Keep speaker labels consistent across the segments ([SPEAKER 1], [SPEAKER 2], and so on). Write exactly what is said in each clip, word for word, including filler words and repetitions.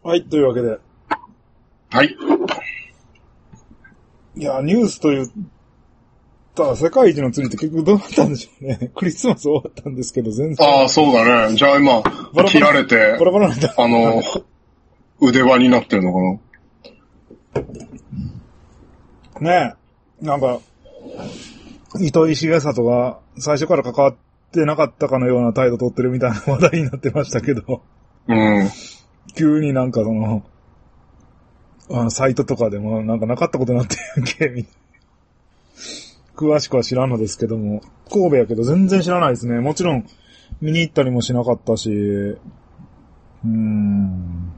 [SPEAKER 1] はい、というわけで。
[SPEAKER 2] はい。
[SPEAKER 1] いや、ニュースと言ったら世界一の釣りって結局どうなったんでしょうね。クリスマス終わったんですけど、全然。
[SPEAKER 2] ああ、そうだね。じゃあ今、バラ切られて、
[SPEAKER 1] バラバラなんだ。
[SPEAKER 2] あの、腕輪になってるのか
[SPEAKER 1] な。ねえ。なんか、糸井重里が最初から関わってなかったかのような態度取ってるみたいな話題になってましたけど。
[SPEAKER 2] うん。
[SPEAKER 1] 急になんかその、あの、サイトとかでもなんかなかったことになってるけ、みたいな。詳しくは知らんのですけども、神戸やけど全然知らないですね。もちろん見に行ったりもしなかったし、うーん。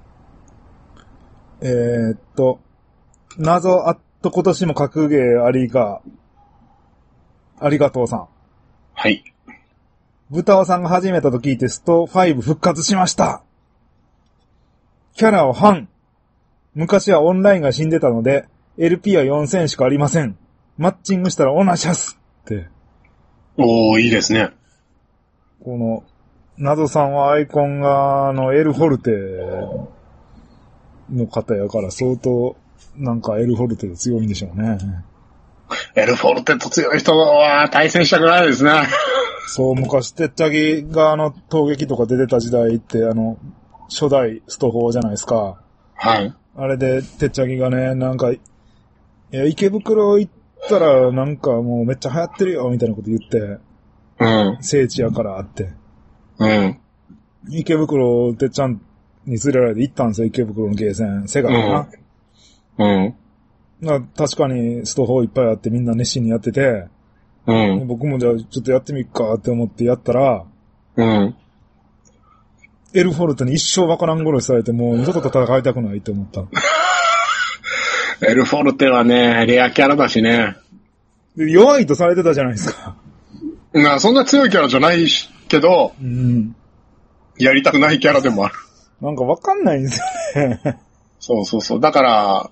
[SPEAKER 1] えー、っと、謎あっと今年も格ゲーありが、ありがとうさん。
[SPEAKER 2] はい。
[SPEAKER 1] 豚尾さんが始めたと聞いてストファイブ復活しました。キャラを半。昔はオンラインが死んでたので、エルピー はよんせんしかありません。マッチングしたらオナシャスって。
[SPEAKER 2] おー、いいですね。
[SPEAKER 1] この、謎さんはアイコンが、あの、エルフォルテの方やから相当、なんかエルフォルテで強いんでしょうね。
[SPEAKER 2] エルフォルテと強い人は対戦したくないですね。
[SPEAKER 1] そう、昔、てっちゃぎがあの、闘撃とか出てた時代って、あの、初代ストフォーじゃないですか。
[SPEAKER 2] はい。
[SPEAKER 1] あれで、てっちゃぎがね、なんか、いや、池袋行ったら、なんかもうめっちゃ流行ってるよ、みたいなこと言って、
[SPEAKER 2] うん。
[SPEAKER 1] 聖地やからあって。
[SPEAKER 2] うん。
[SPEAKER 1] 池袋、てっちゃんに連れられて行ったんですよ、池袋のゲーセン。セガかな。
[SPEAKER 2] うん。うん
[SPEAKER 1] な確かにストフォーいっぱいあってみんな熱心にやってて、
[SPEAKER 2] うん。
[SPEAKER 1] 僕もじゃあちょっとやってみっかって思ってやったら、
[SPEAKER 2] うん。
[SPEAKER 1] エルフォルトに一生わからん殺しされてもう二度と戦いたくないって思った。
[SPEAKER 2] エルフォルテはね、レアキャラだしね。
[SPEAKER 1] 弱いとされてたじゃないですか。
[SPEAKER 2] なそんな強いキャラじゃないけど、
[SPEAKER 1] うん、
[SPEAKER 2] やりたくないキャラでもある。
[SPEAKER 1] なんかわかんないんですよね。
[SPEAKER 2] そうそうそう。だから、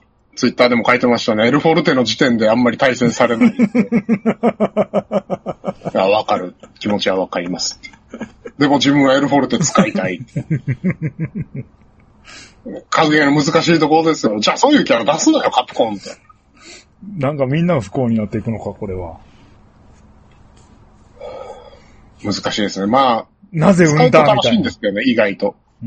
[SPEAKER 2] ツイッターでも書いてましたね。エルフォルテの時点であんまり対戦されない。いや、わかる。気持ちはわかります。でも自分はエルフォルテ使いたい。格ゲーの難しいところですよ。じゃあそういうキャラ出すなよ、カプコンって。
[SPEAKER 1] なんかみんなが不幸になっていくのか、これは。
[SPEAKER 2] 難しいですね。まあ、
[SPEAKER 1] なぜ産んだみたいな。
[SPEAKER 2] 楽しいんですけどね、意外と。
[SPEAKER 1] うん。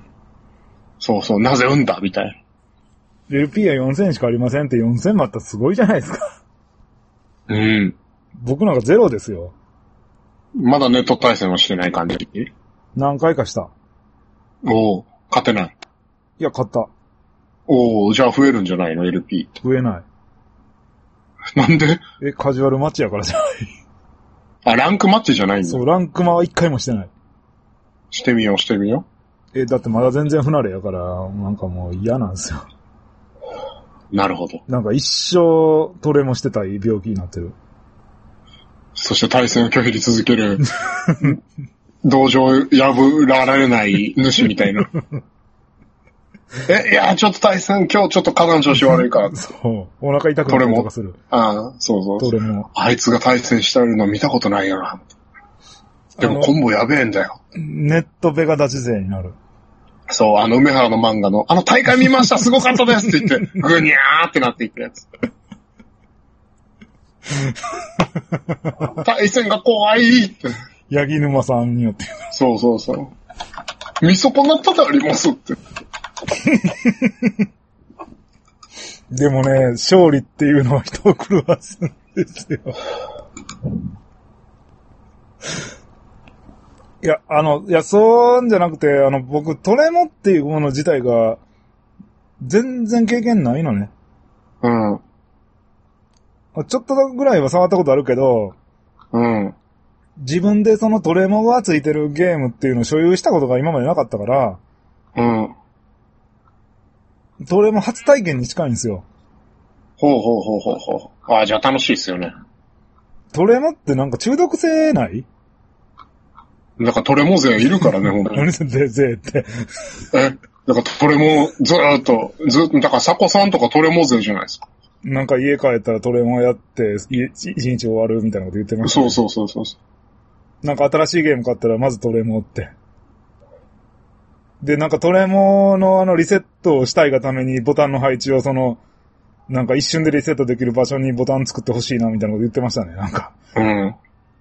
[SPEAKER 2] そうそう、なぜ産んだみたいな。
[SPEAKER 1] エルピー はよんせんしかありませんってよんせんもあったらすごいじゃないですか。
[SPEAKER 2] うん。
[SPEAKER 1] 僕なんかゼロですよ。
[SPEAKER 2] まだネット対戦はしてない感じ。
[SPEAKER 1] 何回かした。
[SPEAKER 2] おお、勝てない。
[SPEAKER 1] いや、勝った。
[SPEAKER 2] おお、じゃあ増えるんじゃないの ?エルピー。
[SPEAKER 1] 増えない。
[SPEAKER 2] なんで？
[SPEAKER 1] え、カジュアルマッチやからじゃない。
[SPEAKER 2] あ、ランクマッチじゃないんだ。
[SPEAKER 1] そう、ランクマは一回もしてない。
[SPEAKER 2] してみよう、してみよ
[SPEAKER 1] う。え、だってまだ全然不慣れやから、なんかもう嫌なんですよ。
[SPEAKER 2] なるほど。
[SPEAKER 1] なんか一生トレもしてたい病気になってる。
[SPEAKER 2] そして対戦を拒否り続ける、道場破られない主みたいな。え、いや、ちょっと対戦、今日ちょっと体の調子悪いから。
[SPEAKER 1] そう。お腹痛くなったりとかする。
[SPEAKER 2] ああ、そうそうそう。
[SPEAKER 1] トレも。
[SPEAKER 2] あいつが対戦してるの見たことないよな。でもコンボやべえんだよ。
[SPEAKER 1] ネットベガ立ち勢になる。
[SPEAKER 2] そう、あの梅原の漫画の、あの大会見ましたすごかったですって言って、ぐにゃーってなっていくやつ。対戦が怖いって。
[SPEAKER 1] ヤギ沼さんによって。
[SPEAKER 2] そうそうそう。見損なったでありますって。
[SPEAKER 1] でもね、勝利っていうのは人を狂わすんですよ。いや、あの、いや、そうじゃなくて、あの、僕、トレモっていうもの自体が、全然経験ないのね。
[SPEAKER 2] うん。
[SPEAKER 1] ちょっとぐらいは触ったことあるけど、
[SPEAKER 2] うん。
[SPEAKER 1] 自分でそのトレモがついてるゲームっていうのを所有したことが今までなかったから、
[SPEAKER 2] うん。
[SPEAKER 1] トレモ初体験に近いんですよ。
[SPEAKER 2] ほうほうほうほうほう。ああ、じゃあ楽しいっすよね。
[SPEAKER 1] トレモってなんか中毒性ない？
[SPEAKER 2] なんかトレモ勢いるからね、ほんとに。
[SPEAKER 1] 何それ、勢って。
[SPEAKER 2] え、だからトレモずーっと、ずっと、だからサコさんとかトレモ勢じゃないですか。
[SPEAKER 1] なんか家帰ったらトレモやって、一日終わるみたいなこと言ってました、
[SPEAKER 2] ね。そうそうそうそう。
[SPEAKER 1] なんか新しいゲーム買ったらまずトレモって。 で、なんかトレモのあのリセットをしたいがためにボタンの配置をその、なんか一瞬でリセットできる場所にボタン作ってほしいなみたいなこと言ってましたね、なんか。
[SPEAKER 2] うん。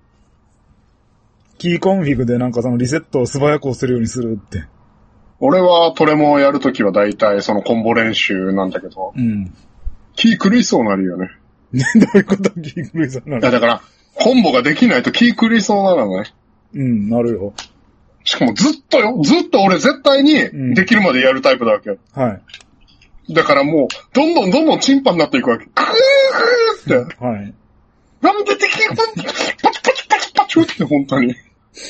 [SPEAKER 1] キーコンフィグでなんかそのリセットを素早く押せるようにするって。
[SPEAKER 2] 俺はトレモをやるときは大体そのコンボ練習なんだけど、
[SPEAKER 1] うん。
[SPEAKER 2] キー狂いそうなるよね。
[SPEAKER 1] ね、どういうことキー狂いそうなる？
[SPEAKER 2] いやだから、コンボができないと気狂いそうなのね。
[SPEAKER 1] うん、なるよ。
[SPEAKER 2] しかもずっとよ、ずっと俺絶対にできるまでやるタイプだわけよ。
[SPEAKER 1] うん、はい。
[SPEAKER 2] だからもう、どんどんどんどんチンパになっていくわけ。クーって。
[SPEAKER 1] はい。
[SPEAKER 2] なんでできるパチパチパチパチパチって本当に。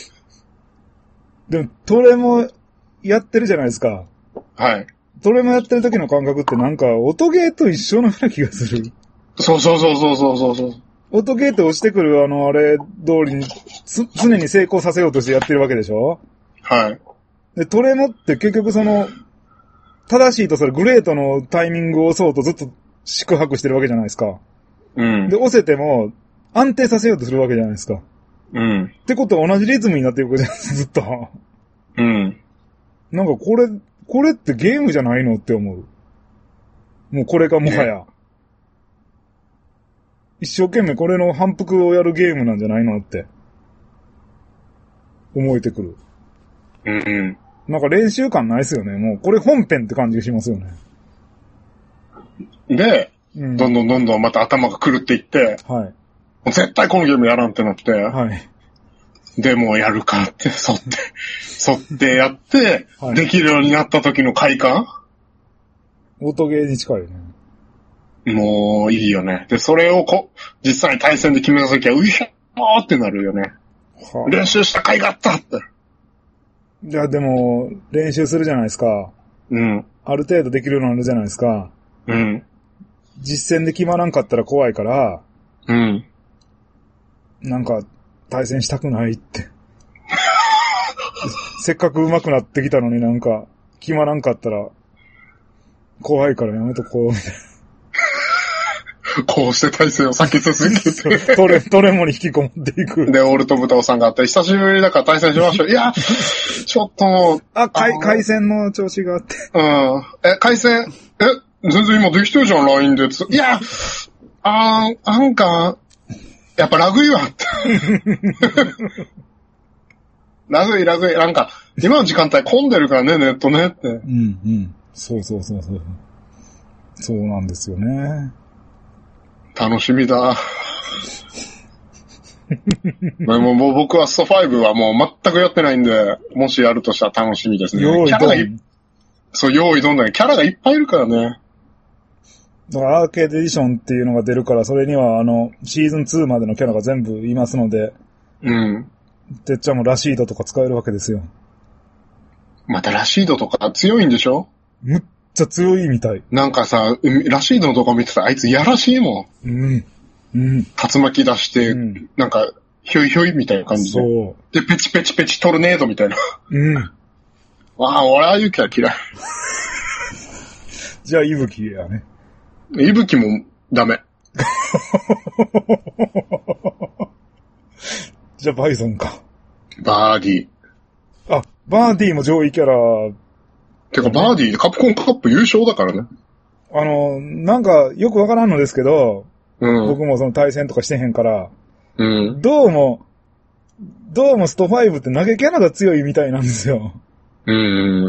[SPEAKER 1] でも、トレもやってるじゃないですか。
[SPEAKER 2] はい。
[SPEAKER 1] トレもやってる時の感覚ってなんか、音ゲーと一緒のような気がする。
[SPEAKER 2] そうそうそうそうそうそう。
[SPEAKER 1] 音ゲーって押してくるあの、あれ通りに、つ、常に成功させようとしてやってるわけでしょ？
[SPEAKER 2] はい。
[SPEAKER 1] で、トレモって結局その、正しいとそれグレートのタイミングを押そうとずっと宿泊してるわけじゃないですか。
[SPEAKER 2] うん。
[SPEAKER 1] で、押せても安定させようとするわけじゃないですか。
[SPEAKER 2] うん。
[SPEAKER 1] ってことは同じリズムになっていくじゃないですか、ずっと。
[SPEAKER 2] うん。
[SPEAKER 1] なんかこれ、これってゲームじゃないのって思う。もうこれがもはや。一生懸命これの反復をやるゲームなんじゃないのって思えてくる。
[SPEAKER 2] うんうん。
[SPEAKER 1] なんか練習感ないですよね。もうこれ本編って感じがしますよね。
[SPEAKER 2] で、
[SPEAKER 1] うん、
[SPEAKER 2] どんどんどんどんまた頭が狂っていって、
[SPEAKER 1] はい。
[SPEAKER 2] 絶対このゲームやらんってなって、
[SPEAKER 1] はい。
[SPEAKER 2] でもやるかって、そって、そってやって、はい、できるようになった時の快感？
[SPEAKER 1] 音ゲーに近いよね。
[SPEAKER 2] もういいよね。で、それをこ、実際に対戦で決めた時は、うひゃーってなるよね。はあ、練習した甲斐があったって。
[SPEAKER 1] いや、でも、練習するじゃないですか。
[SPEAKER 2] うん。
[SPEAKER 1] ある程度できるようになるじゃないですか。
[SPEAKER 2] うん。
[SPEAKER 1] 実戦で決まらんかったら怖いから、
[SPEAKER 2] うん。
[SPEAKER 1] なんか、対戦したくないって。せっかく上手くなってきたのになんか、決まらんかったら、怖いからやめとこう、みたいな。
[SPEAKER 2] こうして体勢を避け続けて。
[SPEAKER 1] トレ、トレモに引きこもっていく。
[SPEAKER 2] で、オルトブタオさんがあって、久しぶりだから対戦しましょう。いや、ちょっともう。
[SPEAKER 1] あ、回、回線の調子があって。
[SPEAKER 2] うん。え、回線、え、全然今できてるじゃん、ライン で。いや、あー、なんか、やっぱラグいわって。ラグい、ラグい。なんか、今の時間帯混んでるからね、ネットねって。うん、
[SPEAKER 1] うん。そうそうそうそう。そうなんですよね。
[SPEAKER 2] 楽しみだ。でももう僕はストファイブはもう全くやってないんで、もしやるとしたら楽しみですね。
[SPEAKER 1] 用意
[SPEAKER 2] キャラがい、そう、用意どんだけキャラがいっぱいいるからね。
[SPEAKER 1] だからアーケードエディションっていうのが出るから、それにはあの、シーズンツーまでのキャラが全部いますので、
[SPEAKER 2] うん。
[SPEAKER 1] てっちゃんもラシードとか使えるわけですよ。
[SPEAKER 2] またラシードとか強いんでしょ？
[SPEAKER 1] むっちゃ強いみたい。
[SPEAKER 2] なんかさ、ラシードのとこ見てたらあいつやらしいも
[SPEAKER 1] ん。うん。うん。
[SPEAKER 2] 竜巻出して、うん、なんか、ひょいひょいみたいな感じで。そう。で、ペチペチペチトルネードみたいな。
[SPEAKER 1] うん。
[SPEAKER 2] ああ、俺ああいうキャラ嫌い。
[SPEAKER 1] じゃあ、イブキやね。
[SPEAKER 2] イブキもダメ。
[SPEAKER 1] じゃあ、バイソンか。
[SPEAKER 2] バーディー。
[SPEAKER 1] あ、バーディーも上位キャラ。
[SPEAKER 2] てか、バーディーカプコンカップ優勝だからね。
[SPEAKER 1] あの、なんか、よくわからんのですけど、
[SPEAKER 2] うん、
[SPEAKER 1] 僕もその対戦とかしてへんから、
[SPEAKER 2] うん、
[SPEAKER 1] どうも、どうもストファイブって投げキャラが強いみたいなんですよ。
[SPEAKER 2] うん、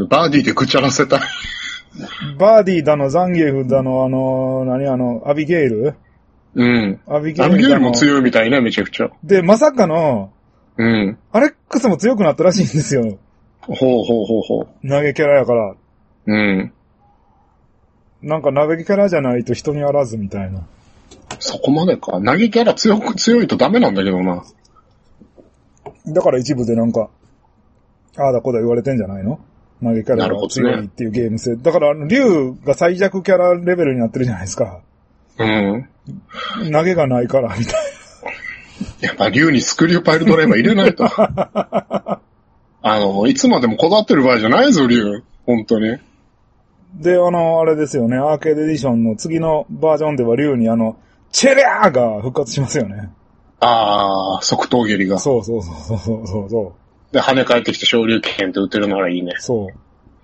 [SPEAKER 2] バーディーでぐちゃらせたい。
[SPEAKER 1] バーディーだの、ザンギエフだの、あの、何あの、アビゲイル
[SPEAKER 2] うん。
[SPEAKER 1] アビゲイル。
[SPEAKER 2] アビゲイルも強いみたいね、めちゃくちゃ。
[SPEAKER 1] で、まさかの、
[SPEAKER 2] うん。
[SPEAKER 1] アレックスも強くなったらしいんですよ。
[SPEAKER 2] ほうほうほうほう。
[SPEAKER 1] 投げキャラやから。
[SPEAKER 2] うん。
[SPEAKER 1] なんか投げキャラじゃないと人にあらずみたいな。
[SPEAKER 2] そこまでか。投げキャラ強く、強いとダメなんだけどな。
[SPEAKER 1] だから一部でなんか、ああだこだ言われてんじゃないの？投げキャラが強いっていうゲーム性。ね、だからあの、竜が最弱キャラレベルになってるじゃないですか。
[SPEAKER 2] うん。
[SPEAKER 1] 投げがないから、みたいな。
[SPEAKER 2] やっぱ竜にスクリューパイルドライバー入れないと。あの、いつまでもこだわってる場合じゃないぞ、竜。本当に。
[SPEAKER 1] で、あの、あれですよね、アーケードエディションの次のバージョンでは竜にあの、チェリャーが復活しますよね。
[SPEAKER 2] あー、即刀蹴りが。
[SPEAKER 1] そうそうそうそうそうそう。
[SPEAKER 2] で、跳ね返ってきて昇竜拳って打てるならいいね。
[SPEAKER 1] そう。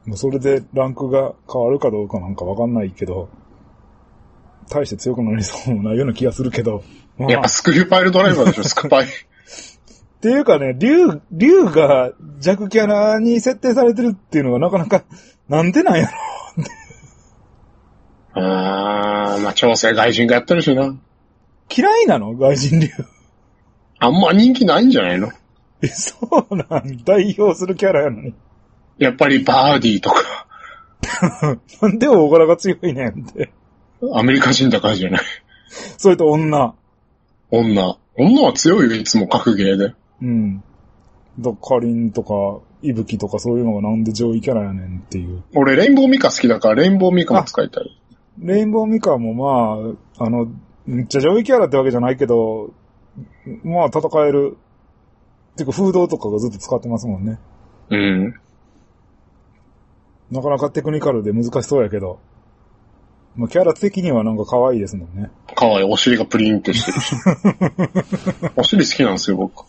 [SPEAKER 1] もうそれでランクが変わるかどうかなんかわかんないけど、大して強くなりそうもないような気がするけど。
[SPEAKER 2] まあ、やっぱスクリューパイルドライバーでしょ、スクパイ。
[SPEAKER 1] っていうかね、竜、竜が弱キャラに設定されてるっていうのがなかなか、なんでなんやろ
[SPEAKER 2] あー、まあ調整外人がやってるしな。
[SPEAKER 1] 嫌いなの外人竜。
[SPEAKER 2] あんま人気ないんじゃないの？
[SPEAKER 1] え、そうなん代表するキャラやのに。
[SPEAKER 2] やっぱりバーディーとか。
[SPEAKER 1] なんで大柄が強いねんって。
[SPEAKER 2] アメリカ人だからじゃない。
[SPEAKER 1] それと女。
[SPEAKER 2] 女。女は強いよ、いつも格ゲーで。
[SPEAKER 1] うん。だカリンとか、イブキとかそういうのがなんで上位キャラやねんっていう。
[SPEAKER 2] 俺、レインボーミカ好きだから、レインボーミカも使いたい。
[SPEAKER 1] レインボーミカもまあ、あの、めっちゃ上位キャラってわけじゃないけど、まあ戦える。ていうか、風洞とかがずっと使ってますもんね。
[SPEAKER 2] うん。
[SPEAKER 1] なかなかテクニカルで難しそうやけど。まあ、キャラ的にはなんか可愛いですもんね。
[SPEAKER 2] 可愛い。お尻がプリンってしてるし。お尻好きなんですよ、僕。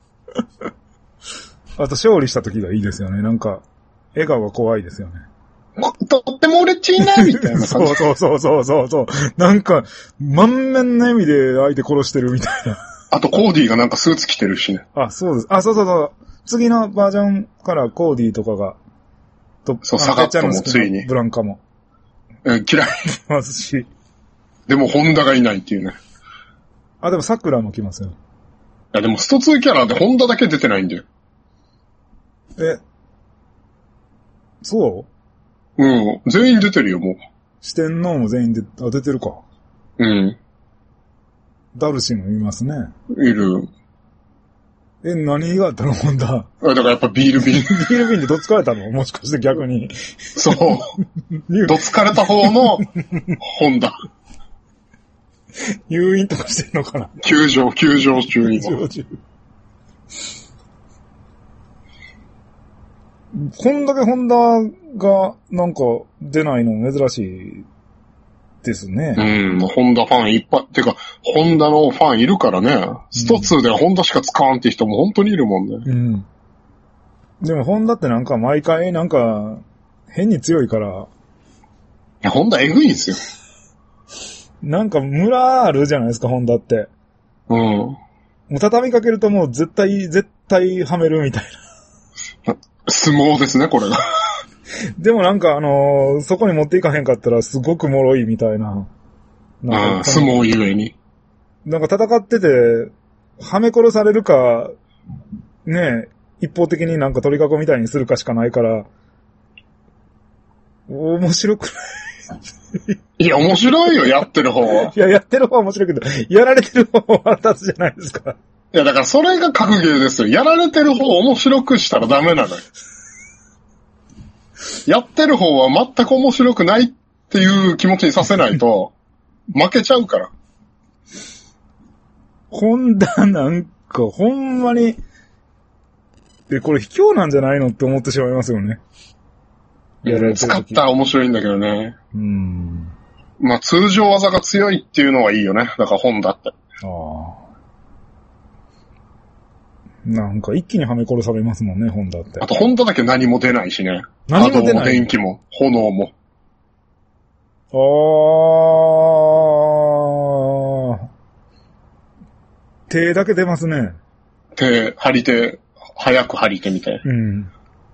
[SPEAKER 1] あと、勝利した時がいいですよね。なんか、笑顔が怖いですよね。
[SPEAKER 2] とっても俺ちいな、みたいな感じ。
[SPEAKER 1] そうそうそうそうそうそう。なんか、満面の笑みで相手殺してるみたいな。
[SPEAKER 2] あと、コーディがなんかスーツ着てるしね。
[SPEAKER 1] あ、そうです。あ、そうそうそう。次のバージョンからコーディとかが、と、
[SPEAKER 2] そう、サガットもついに。
[SPEAKER 1] ブランカも。
[SPEAKER 2] え、嫌い。
[SPEAKER 1] ますし。
[SPEAKER 2] でも、ホンダがいないっていうね。
[SPEAKER 1] あ、でもサクラも来ますよ。い
[SPEAKER 2] や、でも、ストツーキャラでホンダだけ出てないんだよ。
[SPEAKER 1] え、そう
[SPEAKER 2] うん。全員出てるよ、もう。
[SPEAKER 1] 四天王も全員で、あ、出てるか。
[SPEAKER 2] うん。
[SPEAKER 1] ダルシもいますね。
[SPEAKER 2] いる。
[SPEAKER 1] え、何があったのホンダ。
[SPEAKER 2] だからやっぱビール瓶。
[SPEAKER 1] ビール瓶でどつかれたのもしかして逆に。
[SPEAKER 2] そう。どつかれた方のホンダ。
[SPEAKER 1] 入院とかしてんのかな
[SPEAKER 2] 休場、休場中にも。
[SPEAKER 1] こんだけホンダがなんか出ないの珍しいですね。
[SPEAKER 2] うん、ホンダファンいっぱい。てか、ホンダのファンいるからね。ストツーでホンダしか使わんって人も本当にいるもんね。
[SPEAKER 1] うん。でもホンダってなんか毎回なんか変に強いから。い
[SPEAKER 2] や、ホンダエグいんですよ。
[SPEAKER 1] なんかムラあるじゃないですか、ホンダって。
[SPEAKER 2] うん。
[SPEAKER 1] もう畳みかけるともう絶対、絶対はめるみたいな。
[SPEAKER 2] 相撲ですね、これが。
[SPEAKER 1] でもなんかあのー、そこに持っていかへんかったらすごく脆いみたいな。
[SPEAKER 2] なんか相撲ゆえに。
[SPEAKER 1] なんか戦ってて、はめ殺されるか、ねえ、一方的になんか取り囲みたいにするかしかないから、面白くない。
[SPEAKER 2] いや、面白いよ、やってる方は。
[SPEAKER 1] いや、やってる方は面白いけど、やられてる方は腹立つじゃないですか。
[SPEAKER 2] いや、だからそれが格ゲーですよ。やられてる方を面白くしたらダメなのよ。やってる方は全く面白くないっていう気持ちにさせないと、負けちゃうから。
[SPEAKER 1] ホンダなんか、ほんまに、え、これ卑怯なんじゃないのって思ってしまいますよね。
[SPEAKER 2] やられてる時。使ったら面白いんだけどね。
[SPEAKER 1] うん。
[SPEAKER 2] まあ通常技が強いっていうのはいいよね。だからホンダって。あ
[SPEAKER 1] あ。なんか一気にはめ殺されますもんね、ホンダって。
[SPEAKER 2] あとホンダだけ何も出ないしね。
[SPEAKER 1] 何も出ない。
[SPEAKER 2] 波動も電気も、炎も。
[SPEAKER 1] ああ。手だけ出ますね。
[SPEAKER 2] 手、張り手、早く張り手みたいな。
[SPEAKER 1] うん。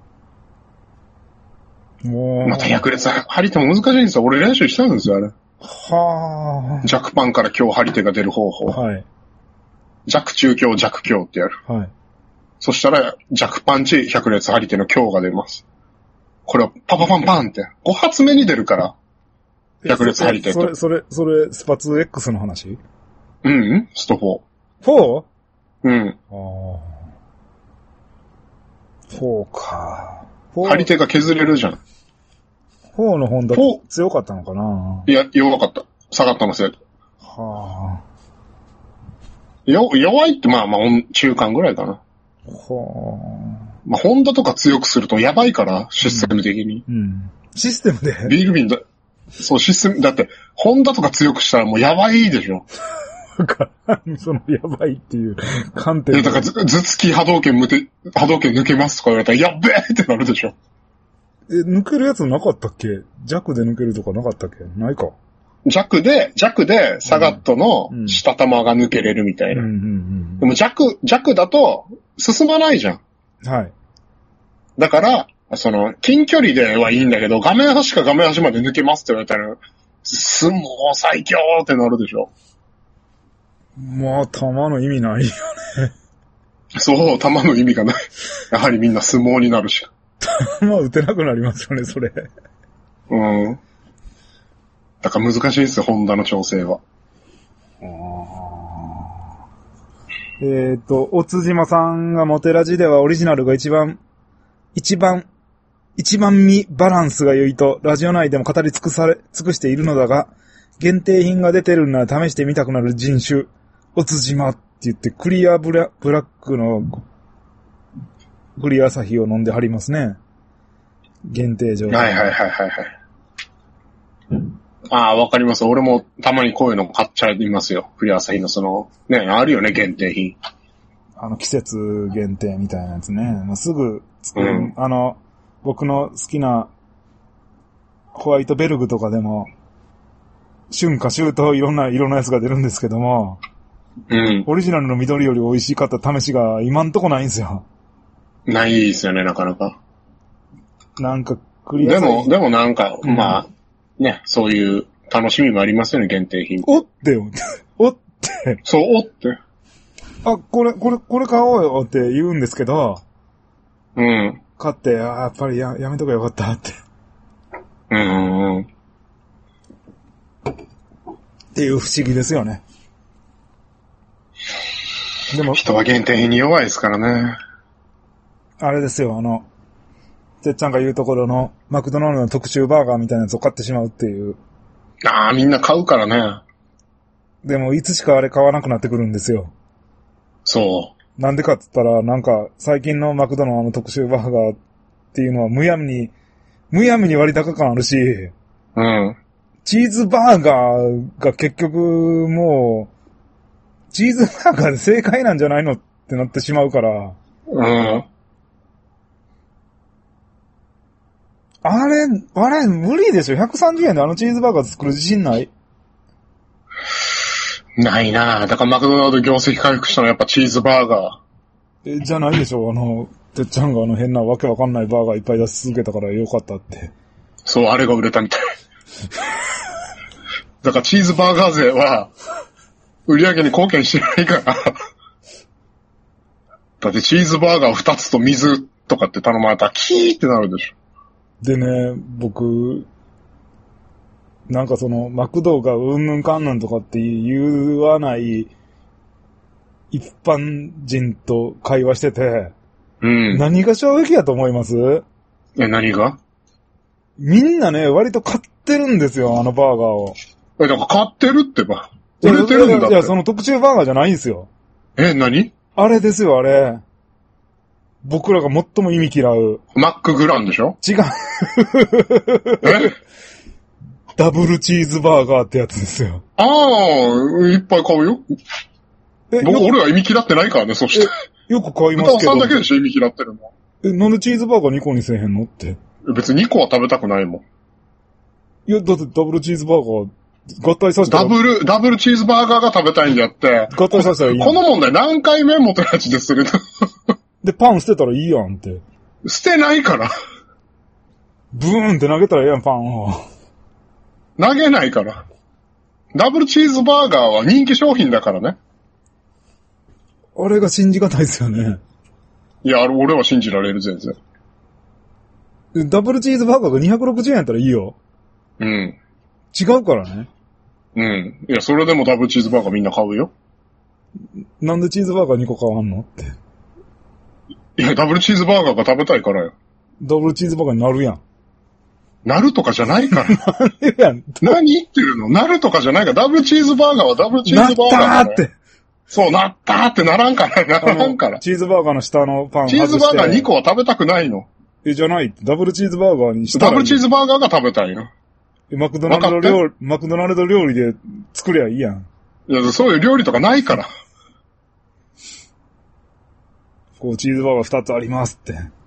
[SPEAKER 1] もう。
[SPEAKER 2] また役列張り手も難しいんですよ。俺練習したんですよ、あれ。
[SPEAKER 1] はあ。
[SPEAKER 2] 弱パンから強張り手が出る方法。
[SPEAKER 1] はい。
[SPEAKER 2] 弱中強弱強ってやる。
[SPEAKER 1] はい。
[SPEAKER 2] そしたら弱パンチ百列張り手の強が出ます。これはパパパンパンってご発目に出るから。百列張り手と。
[SPEAKER 1] それ、それ、それ、スパツーエックスの話？
[SPEAKER 2] うん、うん、ストフォー。
[SPEAKER 1] フォー？ うん。ああ。フォーか。
[SPEAKER 2] 張り手が削れるじゃん。
[SPEAKER 1] フォーのホンダ強かったのかな？
[SPEAKER 2] いや、弱かった。下がったのせい。
[SPEAKER 1] はあ。
[SPEAKER 2] よ、弱いってまあまあ、中間ぐらいかな。
[SPEAKER 1] はあ。
[SPEAKER 2] まあ、ホンダとか強くするとやばいから、システム的に。
[SPEAKER 1] うん。うん、システムで
[SPEAKER 2] ビール瓶だ、そう、システム、だって、ホンダとか強くしたらもうやばいでしょ。
[SPEAKER 1] だから、そのやばいっていう観点で。
[SPEAKER 2] だから、頭突き波動拳向て、波動拳抜けますとか言われたら、やっべえってなるでしょ。
[SPEAKER 1] え、抜けるやつなかったっけ？弱で抜けるとかなかったっけ？ないか。
[SPEAKER 2] 弱で、弱でサガットの下玉が抜けれるみたいな。
[SPEAKER 1] うんうんうん、
[SPEAKER 2] でも弱、弱だと進まないじゃん。
[SPEAKER 1] はい。
[SPEAKER 2] だから、その、近距離ではいいんだけど、画面端か画面端まで抜けますって言われたら、相撲最強ってなるでしょ。
[SPEAKER 1] まあ、玉の意味ないよね。
[SPEAKER 2] そう、玉の意味がない。やはりみんな相撲になるし。
[SPEAKER 1] 玉打てなくなりますよね、それ。
[SPEAKER 2] うん。だから難しいですよ、ホンダの調整は。
[SPEAKER 1] えっと、おつじまさんがモテラジではオリジナルが一番、一番、一番見バランスが良いと、ラジオ内でも語り尽くされ、尽くしているのだが、限定品が出てるなら試してみたくなる人種、おつじまって言って、クリアブラブラックの、クリア朝日を飲んではりますね。限定上。
[SPEAKER 2] はいはいはいはいはい。ああ、わかります。俺もたまにこういうの買っちゃいますよ。クリア朝日のその、ね、あるよね、限定品。
[SPEAKER 1] あの、季節限定みたいなやつね。もうすぐ作る、うん、あの、僕の好きなホワイトベルグとかでも、春夏秋冬いろんな色のやつが出るんですけども、
[SPEAKER 2] うん。
[SPEAKER 1] オリジナルの緑より美味しかった試しが今んとこないんですよ。
[SPEAKER 2] ないですよね、なかなか。
[SPEAKER 1] なんか、クリア
[SPEAKER 2] でも、でもなんか、うん、まあ、ね、そういう楽しみもありますよね、限定品。
[SPEAKER 1] おってよ。おって。
[SPEAKER 2] そう、おって。
[SPEAKER 1] あ、これ、これ、これ買おうよって言うんですけど、
[SPEAKER 2] うん。
[SPEAKER 1] 買って、あ、やっぱりや、やめとけばよかったって。
[SPEAKER 2] うんうんうん。
[SPEAKER 1] っていう不思議ですよね。
[SPEAKER 2] でも、人は限定品に弱いですからね。
[SPEAKER 1] あれですよ、あの、てっちゃんが言うところの、マクドナルドの特集バーガーみたいなやつを買ってしまうっていう。
[SPEAKER 2] ああ、みんな買うからね。
[SPEAKER 1] でも、いつしかあれ買わなくなってくるんですよ。
[SPEAKER 2] そう。
[SPEAKER 1] なんでかって言ったら、なんか、最近のマクドのあの特集バーガーっていうのは、むやみに、むやみに割高感あるし、
[SPEAKER 2] うん。
[SPEAKER 1] チーズバーガーが結局、もう、チーズバーガーで正解なんじゃないのってなってしまうから。
[SPEAKER 2] うん。
[SPEAKER 1] あれ、あれ、無理でしょ。ひゃくさんじゅうえんであのチーズバーガー作る自信ない？
[SPEAKER 2] ないなぁ。だからマクドナルド業績回復したのはやっぱチーズバーガ
[SPEAKER 1] ー。え、じゃないでしょ。あの、てっちゃんがあの変なわけわかんないバーガーいっぱい出し続けたからよかったって。
[SPEAKER 2] そう、あれが売れたみたい。だからチーズバーガー勢は、売り上げに貢献してないから。だってチーズバーガーふたつと水とかって頼まれたらキーってなるでしょ。
[SPEAKER 1] でね、僕、なんかその、マクドがうんぬんかんぬんとかって言わない一般人と会話してて、
[SPEAKER 2] うん。
[SPEAKER 1] 何が衝撃やと思います？
[SPEAKER 2] え、何が？
[SPEAKER 1] みんなね、割と買ってるんですよ、あのバーガーを。
[SPEAKER 2] え、だから買ってるってば。売れてるんだって。
[SPEAKER 1] いや、その特注バーガーじゃないんですよ。
[SPEAKER 2] え、何？
[SPEAKER 1] あれですよ、あれ。僕らが最も意味嫌う。
[SPEAKER 2] マックグランでしょ？
[SPEAKER 1] 違う。
[SPEAKER 2] え？
[SPEAKER 1] ダブルチーズバーガーってやつですよ。
[SPEAKER 2] ああ、いっぱい買うよ。え、僕、俺は意味嫌ってないからね、そして。
[SPEAKER 1] よく買いますけど。
[SPEAKER 2] 歌尾さんだけでしょ、意味嫌ってるの。
[SPEAKER 1] え、なんでチーズバーガーにこにせえへんのって。
[SPEAKER 2] 別ににこは食べたくないもん。
[SPEAKER 1] いや、だってダブルチーズバーガー、合体させたら。
[SPEAKER 2] ダブル、ダブルチーズバーガーが食べたいんであって。
[SPEAKER 1] 合体させたらいいやん。
[SPEAKER 2] この問題何回目もとやつでする
[SPEAKER 1] で、パン捨てたらいいやんって。
[SPEAKER 2] 捨てないから。
[SPEAKER 1] ブーンって投げたらええやん、パンを。
[SPEAKER 2] 投げないから。ダブルチーズバーガーは人気商品だからね。
[SPEAKER 1] あれが信じがたいですよね。
[SPEAKER 2] いや、俺は信じられる、全然。
[SPEAKER 1] ダブルチーズバーガーがにひゃくろくじゅうえんやったらいいよ。
[SPEAKER 2] うん。
[SPEAKER 1] 違うからね。
[SPEAKER 2] うん。いや、それでもダブルチーズバーガーみんな買うよ。
[SPEAKER 1] なんでチーズバーガーにこ買わんのって。
[SPEAKER 2] いや、ダブルチーズバーガーが食べたいからよ。
[SPEAKER 1] ダブルチーズバーガーになるやん。
[SPEAKER 2] なるとかじゃないから。
[SPEAKER 1] なるやん。
[SPEAKER 2] 何言ってるの？なるとかじゃないから。ダブルチーズバーガーはダブルチーズバーガー、ね。
[SPEAKER 1] なったーって。
[SPEAKER 2] そう、なったーってならんから、ならんから。
[SPEAKER 1] チーズバーガーの下のパン外して。
[SPEAKER 2] チーズバーガーにこは食べたくないの。
[SPEAKER 1] え、じゃない。ダブルチーズバーガーにしたらいい。
[SPEAKER 2] ダブルチーズバーガーが食べたいの。
[SPEAKER 1] マクドナルド料理、マクドナルド料理で作りゃいいやん。
[SPEAKER 2] いや、そういう料理とかないから。
[SPEAKER 1] こう、チーズバーガー二つありますって。